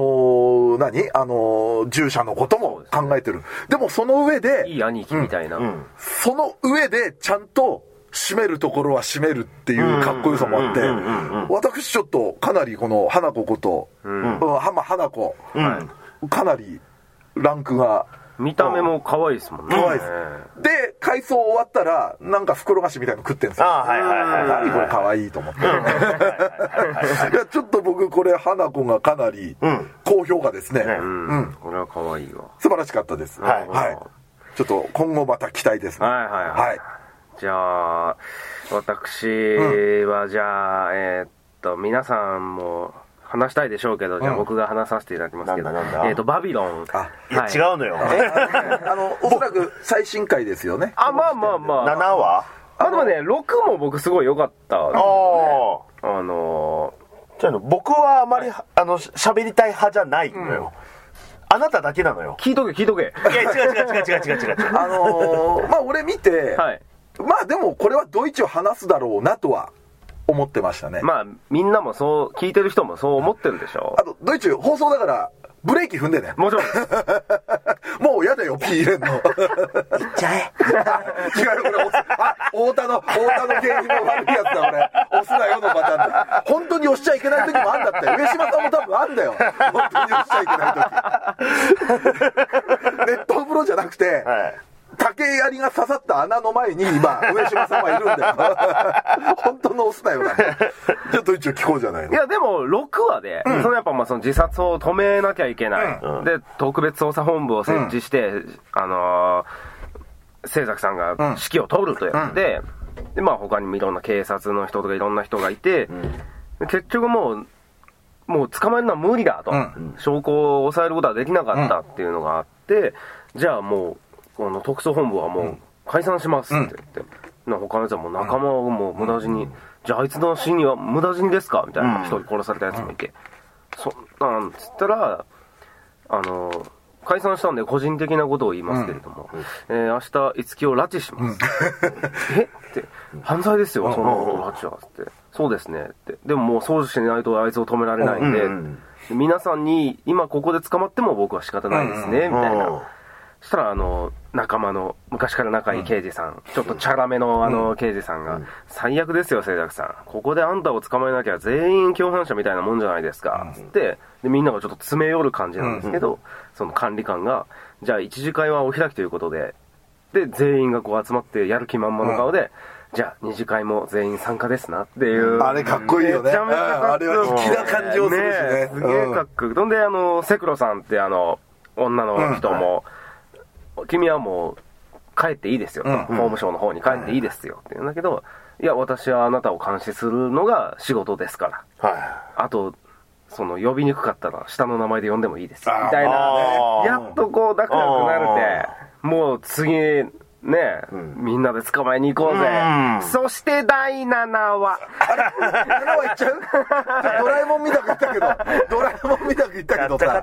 従者のことも考えてる、でもその上でいい兄貴みたいな、 その上でちゃんと締めるところは締めるっていうかっこよさもあって、私ちょっとかなりこの花子こと、花子、かなりランクが見た目も可愛いですもんね。 可愛いです。で回想終わったらなんか袋菓子みたいなの食ってんですよ。何これ可愛いと思って。いやちょっと僕これ花子がかなり高評価ですね。 これは可愛いわ。 素晴らしかったです。はい。ちょっと今後また期待ですね。はい。 じゃあ私はじゃあ皆さんも話したいでしょうけど、じゃあ僕が話させていただきますけど、バビロン。 違うのよ。 おそらく最新回ですよね。 まあ 7話？ でもね、6も僕すごい良かった。 僕はあまり喋りたい派じゃないのよ。あなただけなのよ。 聞いとけ。いや、 違う。 まあ俺見て、まあでもこれはドイツを話すだろうなとは思ってましたね。 まあみんなもそう聞いてる人もそう思ってるでしょ。 あとドイツ放送だからブレーキ踏んでね。 もちろんもうやだよピー入れんの。 いっちゃえ。 違うこれ太田の芸人の悪いやつだ俺。押すなよのパターンだ。本当に押しちゃいけない時もあんだって。上島さんも多分あんだよ。本当に押しちゃいけない時。熱湯風呂じゃなくて。竹槍が刺さった穴の前に今上島さんはいるんだよ。本当のオスだよな。ちょっと一応聞こうじゃないの。 いやでも6話で、そのやっぱその自殺を止めなきゃいけない、で特別捜査本部を設置して、清崎さんが指揮を執るとやって、でまあ他にもいろんな警察の人とかいろんな人がいて、結局もう捕まえるのは無理だと、証拠を抑えることはできなかったっていうのがあって、じゃあもうこの特捜本部はもう解散しますって言って、他のやつはもう仲間をもう無駄死に、じゃああいつの死には無駄死にですかみたいな、一人殺されたやつもいて、そんなんつったら解散したんで個人的なことを言いますけれども、明日五木を拉致します。えって犯罪ですよ、その拉致はって。そうですねって。でももうそうしないとあいつを止められないんで、皆さんに今ここで捕まっても僕は仕方ないですねみたいな。そしたら仲間の昔から仲いい刑事さん、ちょっとチャラめの刑事さんが、最悪ですよ清崎さん、ここであんたを捕まえなきゃ全員共犯者みたいなもんじゃないですかつって、でみんながちょっと詰め寄る感じなんですけど、その管理官がじゃあ一次会はお開きということで、で全員がこう集まってやる気満々の顔で、じゃあ二次会も全員参加ですなっていう。 あれかっこいいよね。 めちゃめちゃかっこいい。 あれは粋な感じをするしね。 すげえかっこいい。ほんでセクロさんって女の人も、君はもう帰っていいですよと、法務省の方に帰っていいですよって言うんだけど、いや私はあなたを監視するのが仕事ですから、あと呼びにくかったら下の名前で呼んでもいいですよみたいな、やっとこう仲良くなれて、もう次ね、みんなで捕まえに行こうぜ。そして第7話。 あれ ?7 話いっちゃうドラえもん見たく言ったけど、さ。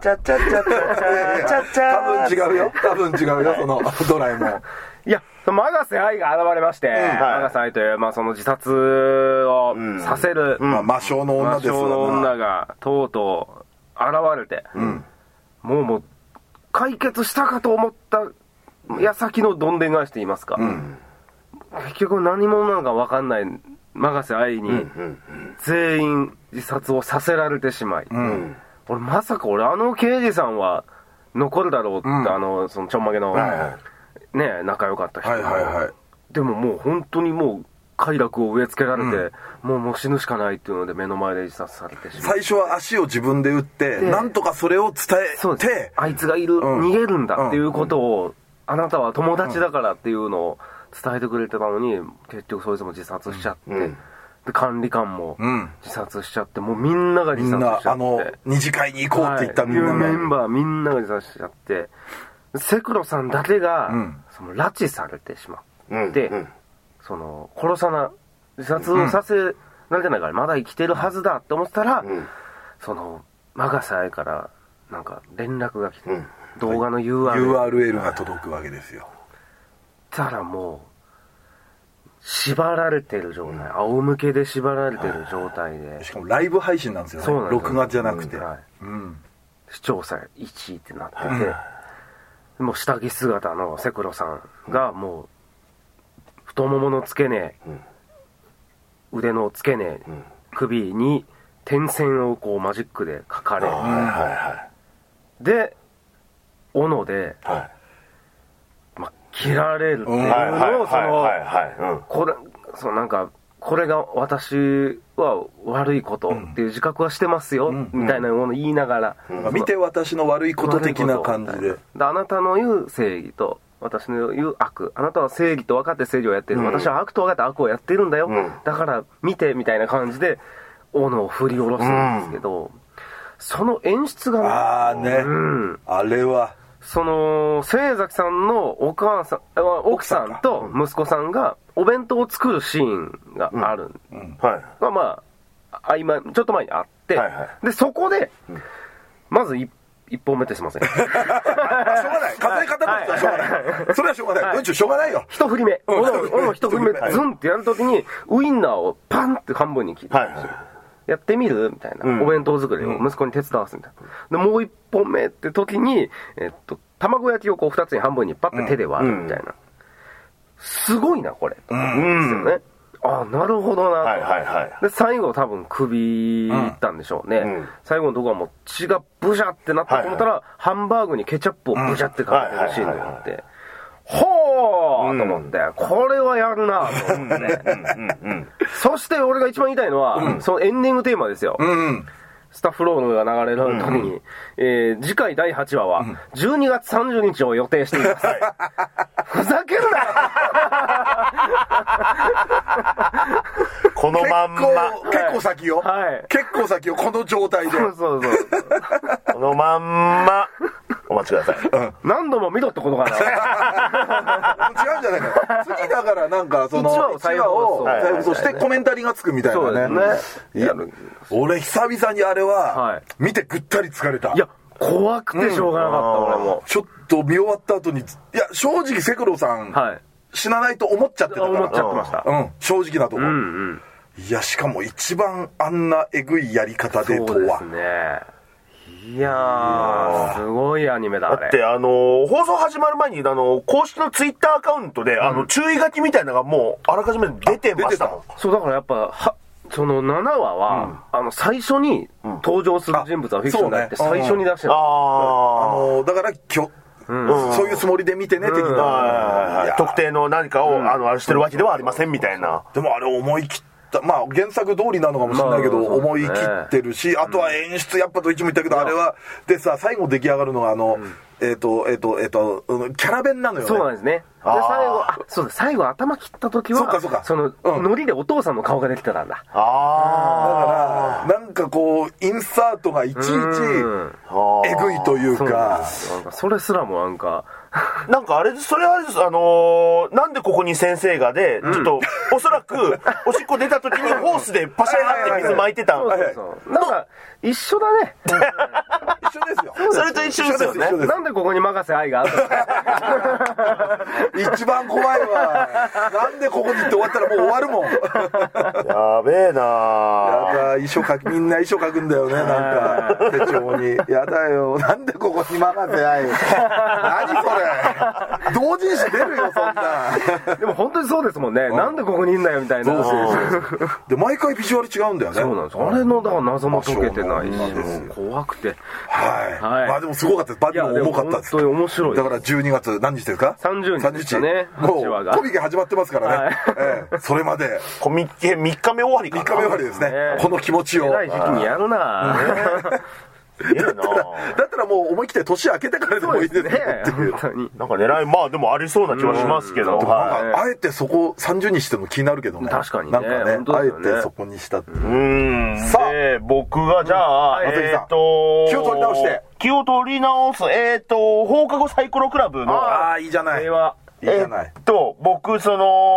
多分違うよ、そのドラえもん。 いや、永瀬愛が現れまして、永瀬愛という、その自殺をさせる、 魔性の女ですよ。 魔性の女がとうとう現れて、もう解決したかと思った矢先のどんでん返しと言いますか、結局何者なのか分かんない永瀬愛に全員自殺をさせられてしまい、俺まさか刑事さんは残るだろうって、そのちょんまげの、ね仲良かった人、でももう本当にもう快楽を植え付けられて、もう死ぬしかないっていうので目の前で自殺されてしまう。 最初は足を自分で打ってなんとかそれを伝えて、 あいつがいる、逃げるんだっていうことを、あなたは友達だからっていうのを伝えてくれてたのに、結局そいつも自殺しちゃって、で管理官も自殺しちゃって、もうみんなが自殺しちゃって、 二次会に行こうって言ったメンバーみんなが自殺しちゃって、セクロさんだけが、拉致されてしまって、自殺をさせられてないからまだ生きてるはずだって思ってたら、永瀬愛からなんか連絡が来て、動画の URL が届くわけですよ。 たらもう縛られてる状態、仰向けで縛られてる状態で、 しかもライブ配信なんですよね。そうなんですよ。録画じゃなくて、 視聴者1位ってなってて、もう下着姿のセクロさんがもう太ももの付け根、腕の付け根、首に点線をこうマジックで描かれ、で斧で、切られるっていうのを、これが私は悪いことっていう自覚はしてますよ、みたいなものを言いながら、 見て私の悪いこと的な感じで、 あなたの言う正義と私の言う悪、あなたは正義と分かって正義をやってる、私は悪と分かって悪をやってるんだよ、だから見てみたいな感じで斧を振り下ろすんですけど、その演出があれは清崎さんの奥さんと息子さんがお弁当を作るシーンがある、がちょっと前にあって、でそこで、まず一本目ってしません。しょうがない。 数え方としてはしょうがない。それはしょうがない。しょうがないよ。 一振り目。一振り目、ズンってやるときに、ウインナーをパンって半分に切って、やってみるみたいな、お弁当作りを息子に手伝わすみたいな。でもう一本目って時に、卵焼きをこう二つに半分にパッて手で割るみたいな。すごいな、これ。ですよね。あ、なるほどなと。で、最後多分首いったんでしょうね。最後のとこはもう血がブシャってなったと思ったら、ハンバーグにケチャップをブシャってかけてるシーンがあって、ほーと思って、これはやるなと思って。そして俺が一番言いたいのは、そのエンディングテーマですよ。スタッフロールが流れる時に、次回第8話は12月30日を予定しています。ふざけるなこのまんま結構先よ、結構先よ、この状態で。 そうこのまんまお待ちください。 何度も見ろってことかな。 違うんじゃないか。次だからなんかその1話を再放送してコメンタリーがつくみたいなね。俺久々にあれは見てぐったり疲れた。 いや怖くてしょうがなかった、俺も。 ちょっと見終わった後に、いや、正直セクロさん、死なないと思っちゃってたから。 思っちゃってました。 正直なところ。いや、しかも一番あんなえぐいやり方でとは。 そうですね。いやー、すごいアニメだ、あれ。 だって放送始まる前に、公式のツイッターアカウントで、注意書きみたいなのがもう、あらかじめ出てましたもん。 そう、だからやっぱ、その7話は、最初に登場する人物はフィクションだって最初に出してる。 だからそういうつもりで見てね、的な。 特定の何かを、あれしてるわけではありません、みたいな。 でもあれ思い切った。まあ原作通りなのかもしれないけど、思い切ってるし、あとは演出やっぱと一も言ったけど、あれは、でさ、最後出来上がるのがキャラ弁なのよね。 そうなんですね。で、最後頭切った時は、その、ノリでお父さんの顔ができてたんだ。 だから、なんかこう、インサートがいちいち、えぐいというか。 それすらもなんか、 なんかそれはあれです、なんでここに先生がで、ちょっと、おそらく、おしっこ出た時にホースでパシャーって水巻いてた。 なんか、一緒だね。 一緒ですよ。 それと一緒ですよね。 なんでここに任せ愛があった一番怖いわ。なんでここにって終わったらもう終わるもん。 やべえなやだ、みんな遺書書くんだよね、なんか、手帳に。やだよ、なんでここに任せ愛。何それ。同人誌出るよ、そんな。 でも本当にそうですもんね。なんでここにいんだよ、みたいな。 で、毎回ビジュアル違うんだよね。 そうなんです。あれの、だから謎も解けてないし、怖くて。 まあでもすごかったです。バディも重かったです。 本当に面白い。 だから12月何日ですか ?30 日ですね。 もう、コミケ始まってますからね。それまで。 コミケ3日目終わりかな。 3日目終わりですね。この気持ちを。 偉い時期にやるなだったらもう思い切って年明けてからでもいいですね。 なんか狙い、まあでもありそうな気はしますけど。 あえてそこ30にしても気になるけどね。 確かにね。なんかね、あえてそこにしたって。 さあ、僕がじゃあ、 気を取り直して。 気を取り直す、放課後サイコロクラブの。 いいじゃない。いいじゃない。僕、3+1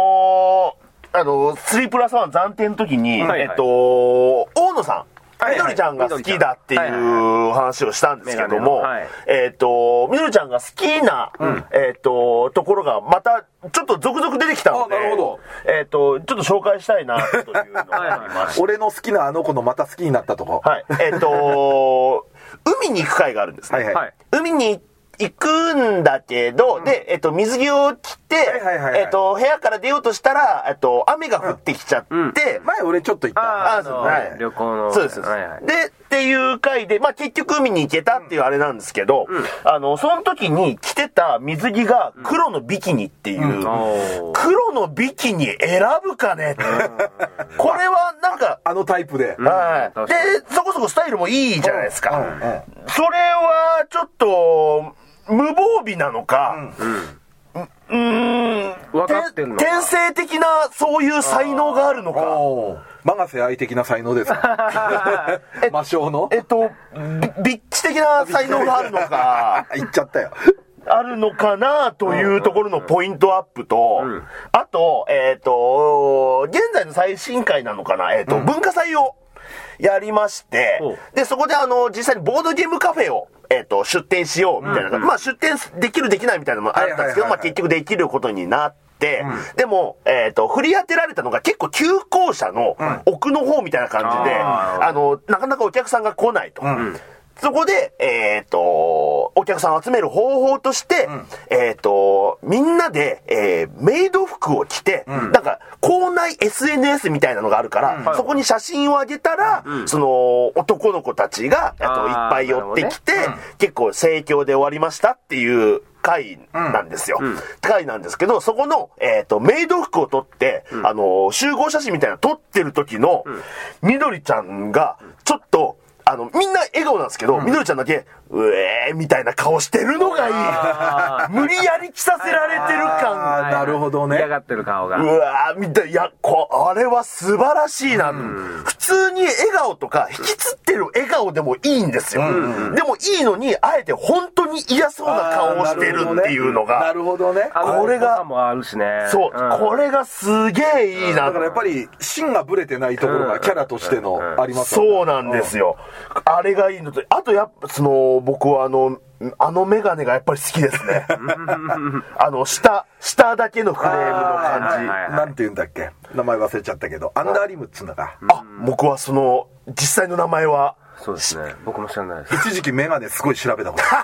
暫定の時に、大野さん。みどりちゃんが好きだっていう話をしたんですけども、みどりちゃんが好きな、ところがまたちょっと続々出てきたので、ちょっと紹介したいなというのがありまして。 俺の好きなあの子のまた好きになったとこ。 海に行く会があるんですね。海に行くんだけど、で、水着を着て、部屋から出ようとしたら、雨が降ってきちゃって、 前俺ちょっと行った。 旅行の。 そうです。で、っていう回で、まあ結局海に行けたっていうあれなんですけど、その時に着てた水着が黒のビキニっていう、黒のビキニ選ぶかねこれはなんか、 あのタイプで。 で、そこそこスタイルもいいじゃないですか。それはちょっと、無防備なのか、 分かってんのか、 天性的なそういう才能があるのか、 マガセ愛的な才能ですか魔性のビッチ的な才能があるのか言っちゃったよあるのかなというところのポイントアップと、あと、現在の最新回なのかな、文化祭をやりまして、で、そこで実際にボードゲームカフェを出店しようみたいな、まあ出店できるできないみたいなのもあったんですけど、まあ結局できることになって、でも、振り当てられたのが結構急行車の奥の方みたいな感じで、なかなかお客さんが来ないと。そこで、お客さんを集める方法として、みんなで、メイド服を着て、なんか、校内 SNS みたいなのがあるから、そこに写真を上げたら、その、男の子たちが、いっぱい寄ってきて、結構盛況で終わりましたっていう回なんですよ。回なんですけど、そこの、メイド服を撮って、集合写真みたいなの撮ってる時の、みどりちゃんが、ちょっと、みんな笑顔なんですけど、みどりちゃんだけ、みたいな顔してるのがいい。無理やり着させられてる感。 なるほどね。 嫌がってる顔が。 みたいな。いや、あれは素晴らしいな。普通に笑顔とか、引きつってる笑顔でもいいんですよ。でもいいのに、あえて本当に嫌そうな顔をしてるっていうのが。 なるほどね。 これが、もあるしね。 そう。これがすげえいいな。 だからやっぱり、芯がブレてないところがキャラとしてのありますそうなんですよ。あれがいいのと、あとやっぱ僕はメガネがやっぱり好きですね。下だけのフレームの感じ。 なんて言うんだっけ、名前忘れちゃったけど、アンダーリムっつうんだか。 僕は実際の名前は。 そうですね。僕も知らないです。 一時期メガネすごい調べたこと。ちょ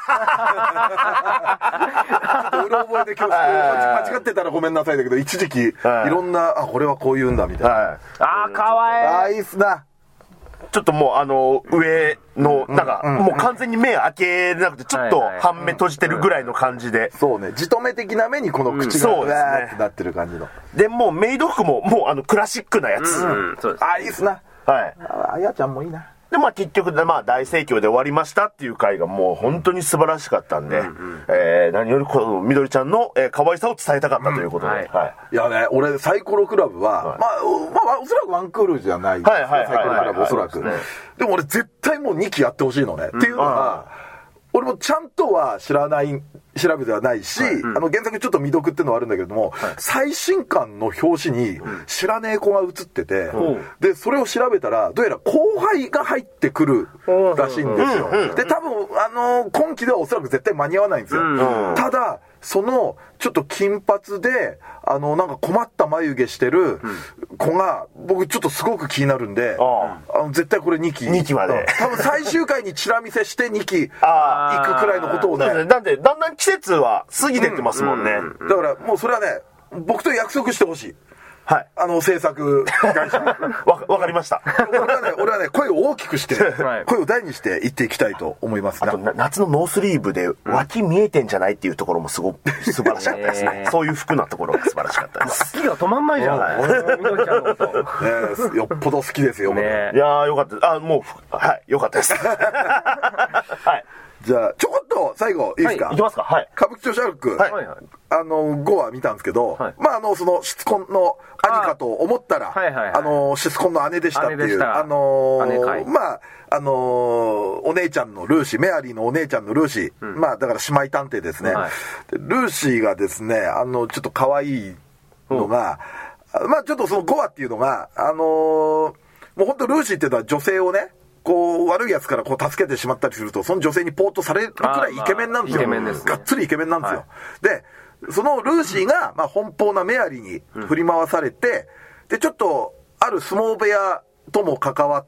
っとうろ覚えで今日間違ってたらごめんなさいだけど、一時期いろんな、これはこう言うんだみたいな。 かわいい。 いいっすな。 ちょっともう上のなんかもう完全に目開けなくてちょっと半目閉じてるぐらいの感じで、 そうね、じとめ的な目にこの口がうわーってなってる感じの。 でもうメイド服ももうクラシックなやつ。 そうです。 いいっすな。 はい。 あやちゃんもいいな。 で結局大盛況で終わりましたっていう回がもう本当に素晴らしかったんで、何よりみどりちゃんの可愛さを伝えたかったということで、 いやね、俺サイコロクラブは、おそらくワンクールじゃない、サイコロクラブおそらく。でも俺絶対もう2期やってほしいのね。っていうのが、俺もちゃんとは調べてはないし、原作ちょっと未読っていうのはあるんだけれども、最新刊の表紙に知らねえ子が写ってて、でそれを調べたらどうやら後輩が入ってくるらしいんですよ。で多分今期ではおそらく絶対間に合わないんですよ。ただちょっと金髪でなんか困った眉毛してる子が僕ちょっとすごく気になるんで、絶対これ2期まで多分最終回にチラ見せして2期行くくらいのことをね。 なんでだんだん季節は過ぎてってますもんね。 だからもうそれはね、僕と約束してほしい。はい。制作会社。 わかりました。 俺はね、声を大きくして、声を大にして言っていきたいと思いますね。 あと、夏のノースリーブで脇見えてんじゃないっていうところもすごく素晴らしかったですね。そういう服なところが素晴らしかったです。 好きが止まんないじゃん。みどりちゃんのこと。 よっぽど好きですよ、 いやー、よかったです。もう、はい、よかったです。はい。 じゃあ、ちょこっと最後、いいですか？ いきますか？はい。 歌舞伎町シャルク。はい。5話見たんですけど、その、シツコンの兄かと思ったら、シツコンの姉でしたっていう、お姉ちゃんのルーシー、メアリーのお姉ちゃんのルーシー、だから姉妹探偵ですね。ルーシーがですね、ちょっと可愛いのが、ちょっとその5話っていうのが、もう本当ルーシーっていうのは女性をね、悪いやつから助けてしまったりすると、その女性にポーッとされるくらいイケメンなんですよ。がっつりイケメンなんですよ。で、そのルーシーが、奔放なメアリーに振り回されて、で、ちょっと、ある相撲部屋とも関わって、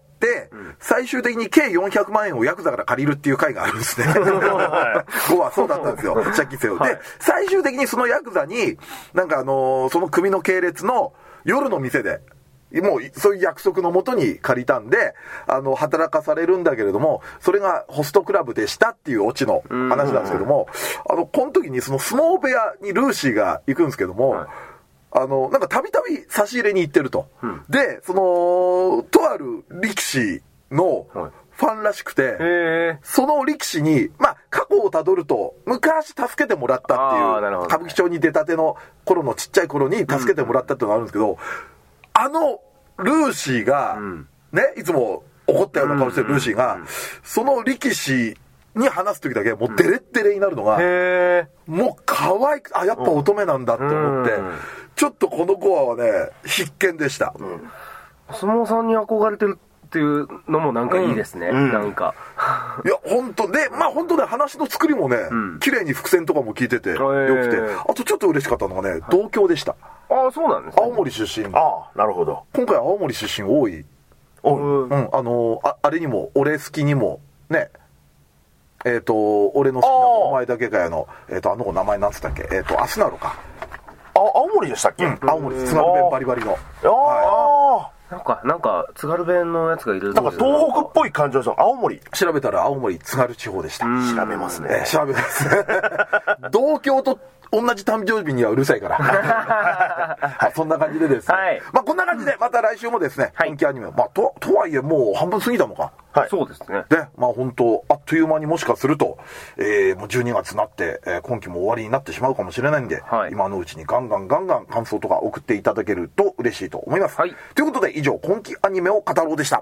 最終的に計400万円をヤクザから借りるっていう回があるんですね。5はそうだったんですよ。借金せよ。で、最終的にそのヤクザに、なんかその組の系列の夜の店で、もうそういう約束のもとに借りたんで働かされるんだけれども、それがホストクラブでしたっていうオチの話なんですけども、この時にその相撲部屋にルーシーが行くんですけども、なんかたびたび差し入れに行ってると、でとある力士のファンらしくて、その力士に過去をたどると昔助けてもらったっていう、歌舞伎町に出たての頃のちっちゃい頃に助けてもらったっていうのがあるんですけど、ルーシーが、ね、いつも怒ったような顔してるルーシーが、その力士に話す時だけもうデレッデレになるのが、もう可愛く、やっぱ乙女なんだって思って、ちょっとこの5話はね、必見でした。 相撲さんに憧れてるっていうのもなんかいいですね、なんか。 いや、本当で、本当ね、話の作りもね、綺麗に伏線とかも聞いてて、よくて、あとちょっと嬉しかったのがね、同郷でした。 そうなんですね。 青森出身。 なるほど。 今回青森出身多い。あれにも、俺好きにも、ね、俺の好きなお前だけかやの、あの子名前なんつったっけ、アスナロか。 青森でしたっけ？ 青森、津軽弁バリバリの。 なんか津軽弁のやつがいる。 なんか東北っぽい感じの青森。 調べたら青森津軽地方でした。 調べますね。 調べます。同郷と同じ誕生日にはうるさいから。そんな感じでですね。こんな感じでまた来週もですね、人気アニメ、とはいえもう半分過ぎたのか。 そうですね。 で、本当あっという間にもしかすると、もう12月になって、今期も終わりになってしまうかもしれないんで、今のうちにガンガン感想とか送っていただけると嬉しいと思います。ということで以上、今期アニメを語ろうでした。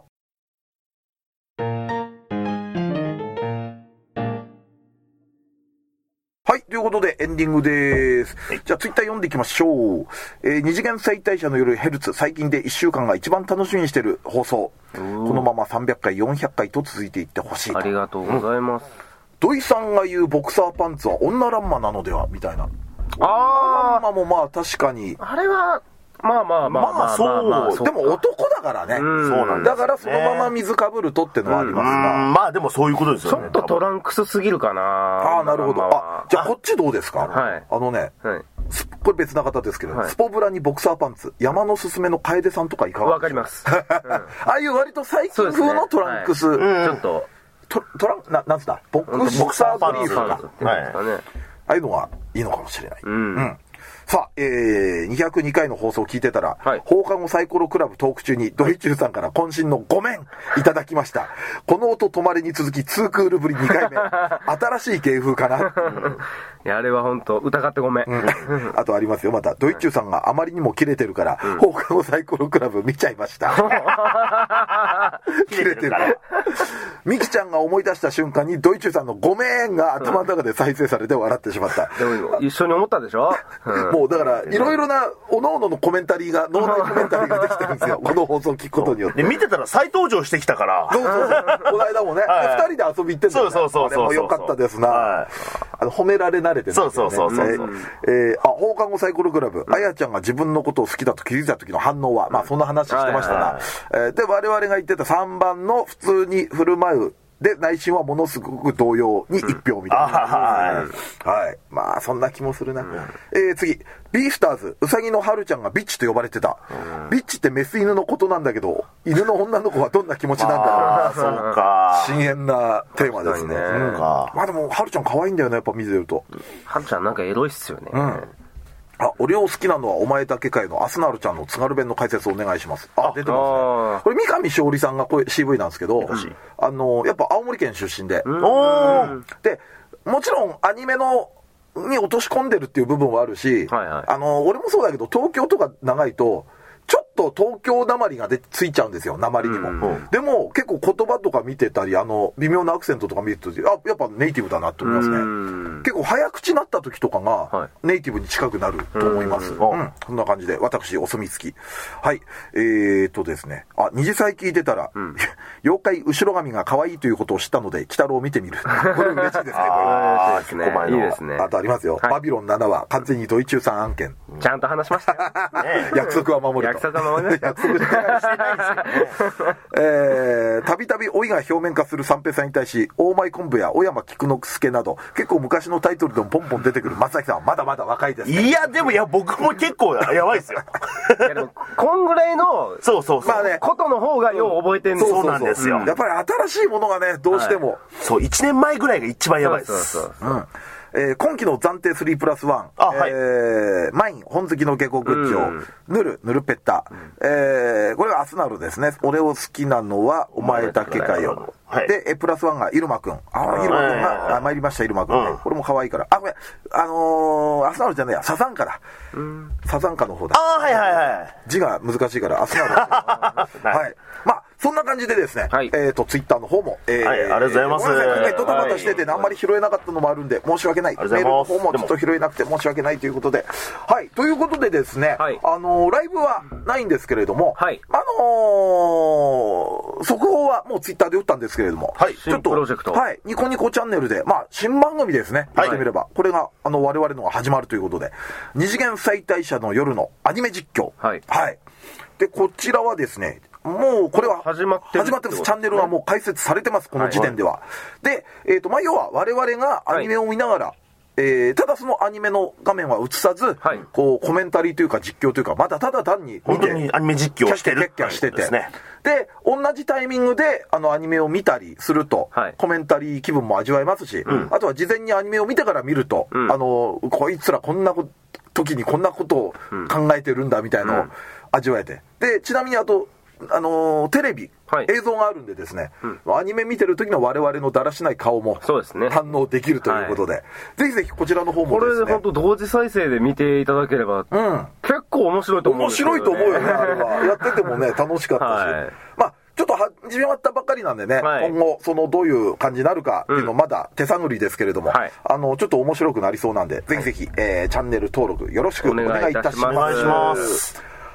はい、ということでエンディングです。じゃあツイッター読んでいきましょう。二次元再退社の夜ヘルツ、最近で1週間が一番楽しみにしている放送。このまま300回、400回と続いていってほしいと。 ありがとうございます。 土井さんが言うボクサーパンツは女ランマなのではみたいな。 あランマもまあ確かに。 あれは、まあそう。でも男だからね。そうなんだからそのまま水かぶるとってのはありますが。 まあでもそういうことですよね。 ちょっとトランクスすぎるかな。 ああ、なるほど。じゃあこっちどうですか？ はい。 これ別な方ですけど、スポブラにボクサーパンツ、山のすすめの楓さんとかいかがわかります。 ああいう割と最近風のトランクス。ちょっと。 なんつったボクサーブリーフとか。ああいうのはいいのかもしれない。さあ、202回の放送を聞いてたら、放課後サイコロクラブトーク中にドイチューさんから渾身のごめんいただきました。この音止まれに続き2クールぶり2回目。新しい芸風かな。 いや、あれは本当疑ってごめん。 あとありますよ、また。ドイチューさんがあまりにもキレてるから、放課後サイコロクラブ見ちゃいました。キレてるから。ミキちゃんが思い出した瞬間にドイチューさんのごめんが頭の中で再生されて笑ってしまった。 でも一緒に思ったでしょ？ もうだからいろいろなおのおののコメンタリーが脳内コメンタリーができてるんですよ。この放送を聞くことによって。 で見てたら再登場してきたから。 そうこの間もね、2人で遊び行ってんだよね。そう。あれも良かったですな。褒められ慣れてる。 そう。 放課後サイコロクラブ、あやちゃんが自分のことを好きだと気づいた時の反応は、まあそんな話してましたが、で我々が言ってた3番の普通に振る舞うで内心はものすごく同様に1票みたいな。はい。まあそんな気もするな。次、ビーフターズ、うさぎのはるちゃんがビッチと呼ばれてた。ビッチってメス犬のことなんだけど、犬の女の子はどんな気持ちなんだろう。 そうか。 深淵なテーマですね。まあでもはるちゃん可愛いんだよね、やっぱ見てると。 はるちゃんなんかエロいっすよね。 俺を好きなのはお前だけかいのアスナルちゃんの津軽弁の解説をお願いします。出てますね。これ三上しおりさんがこれ CV なんですけど、やっぱ青森県出身で、でもちろんアニメに落とし込んでるっていう部分はあるし、俺もそうだけど東京とか長いとちょっと東京なまりがついちゃうんですよ、なまりにも。でも結構言葉とか見てたり微妙なアクセントとか見るとやっぱネイティブだなと思いますね。結構早口になった時とかがネイティブに近くなると思います。そんな感じで私お墨付き。はい。ですね、二次祭聞いてたら、妖怪後ろ髪が可愛いということを知ったので鬼太郎を見てみる。これ嬉しいですね。 いいですね。 あとありますよ、バビロン7は完全にドイチューさん案件。 ちゃんと話しましたよ。 約束は守る。 約束は守る。 約束してないですよ。たびたび老いが表面化する三平さんに対し、大前昆布や小山菊之助など結構昔のタイトルでもポンポン出てくる松崎さんはまだまだ若いですね。 いやでも僕も結構やばいですよ。 いやでもこんぐらいのまあね、 ことの方がよう覚えてんの。 そうなんですよ。 やっぱり新しいものがね、どうしても、 そう1年前ぐらいが一番やばいです。 今期の暫定3プラス1、マイン本好きの下克上、ヌルペッタ、これがアスナルですね。俺を好きなのはお前だけかよ。でプラス1がイルマくん。イルマくんが参りました。イルマくんね、これも可愛いから。これアスナルじゃねえや、サザンカだ。サザンカの方だ。字が難しいからアスナル。はい。まあそんな感じでですね、ツイッターの方も、 ありがとうございます。 ドタバタしててあんまり拾えなかったのもあるんで申し訳ない。メールの方もちょっと拾えなくて申し訳ないということで、ということでですね、ライブはないんですけれども、速報はもうツイッターで打ったんですけれども、 ちょっとニコニコチャンネルで新番組ですね。言ってみればこれが我々のが始まるということで、二次元再退社の夜のアニメ実況。でこちらはですね、もうこれは始まってます。チャンネルはもう開設されてます、この時点では。で、要は我々がアニメを見ながら、ただそのアニメの画面は映さず、こうコメンタリーというか実況というか、まだただ単に本当にアニメ実況してるキャッキャしてて、で同じタイミングでアニメを見たりすると、コメンタリー気分も味わえますし、あとは事前にアニメを見てから見ると、こいつらこんな時にこんなことを考えてるんだみたいなのを味わえて、でちなみにあとテレビ、映像があるんでですね、アニメ見てる時の我々のだらしない顔も堪能できるということで、ぜひぜひこちらの方もですね、 これで本当同時再生で見ていただければ、結構面白いと思うんですよね。 面白いと思うよね、あれは。やっててもね、楽しかったし。まあちょっと始まったばっかりなんでね、今後どういう感じになるかっていうのまだ手探りですけれども、ちょっと面白くなりそうなんで、ぜひぜひ、チャンネル登録よろしくお願いいたします。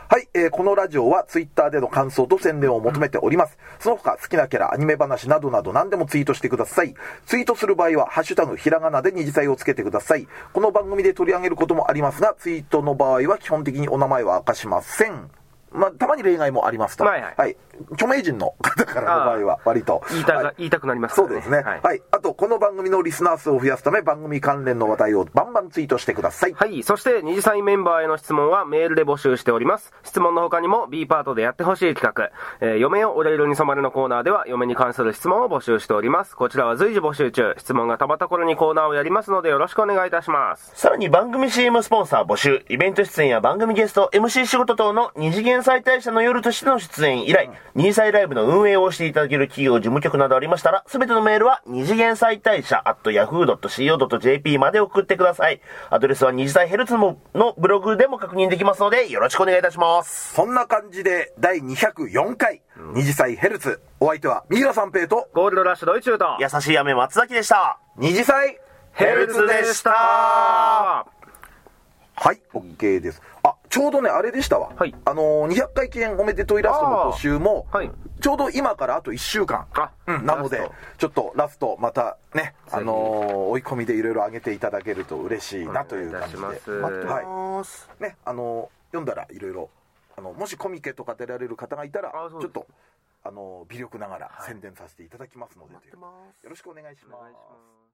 はい、このラジオはツイッターでの感想と宣伝を求めております。その他好きなキャラ、アニメ話などなど何でもツイートしてください。ツイートする場合はハッシュタグひらがなで二次祭をつけてください。この番組で取り上げることもありますが、ツイートの場合は基本的にお名前は明かしません。まあ、たまに例外もありますと。はい。著名人の方からの場合は割と。 言いたくなりますからね。 そうですね。はい。あと、この番組のリスナー数を増やすため、番組関連の話題をバンバンツイートしてください。 はい。そして、二次祭メンバーへの質問はメールで募集しております。質問の他にも B パートでやってほしい企画、嫁よ俺色に染まるのコーナーでは、嫁に関する質問を募集しております。こちらは随時募集中。質問がたまった頃にコーナーをやりますので、よろしくお願いいたします。 さらに番組 CM スポンサー募集、イベント出演や番組ゲスト、MC 仕事等の二次元再大社の夜としての出演以来、二次祭ライブの運営をしていただける企業事務局などありましたら、すべてのメールは二次元再大社 @yahoo.co.jp まで送ってください。アドレスは二次祭ヘルツのブログでも確認できますので、よろしくお願いいたします。 そんな感じで第204回二次祭ヘルツ、お相手は三浦三平とゴールドラッシュドイチューと優しい雨松崎でした。 二次祭ヘルツでした。 はい、OK です。ちょうどね、あれでしたわ。200回記念おめでとうイラストの募集も、ちょうど今からあと1週間。なので、ちょっとラスト、またね、追い込みでいろいろ上げていただけると嬉しいなという感じで。待ってます。ね、読んだらいろいろ、もしコミケとか出られる方がいたら、ちょっと、微力ながら宣伝させていただきますので、よろしくお願いします。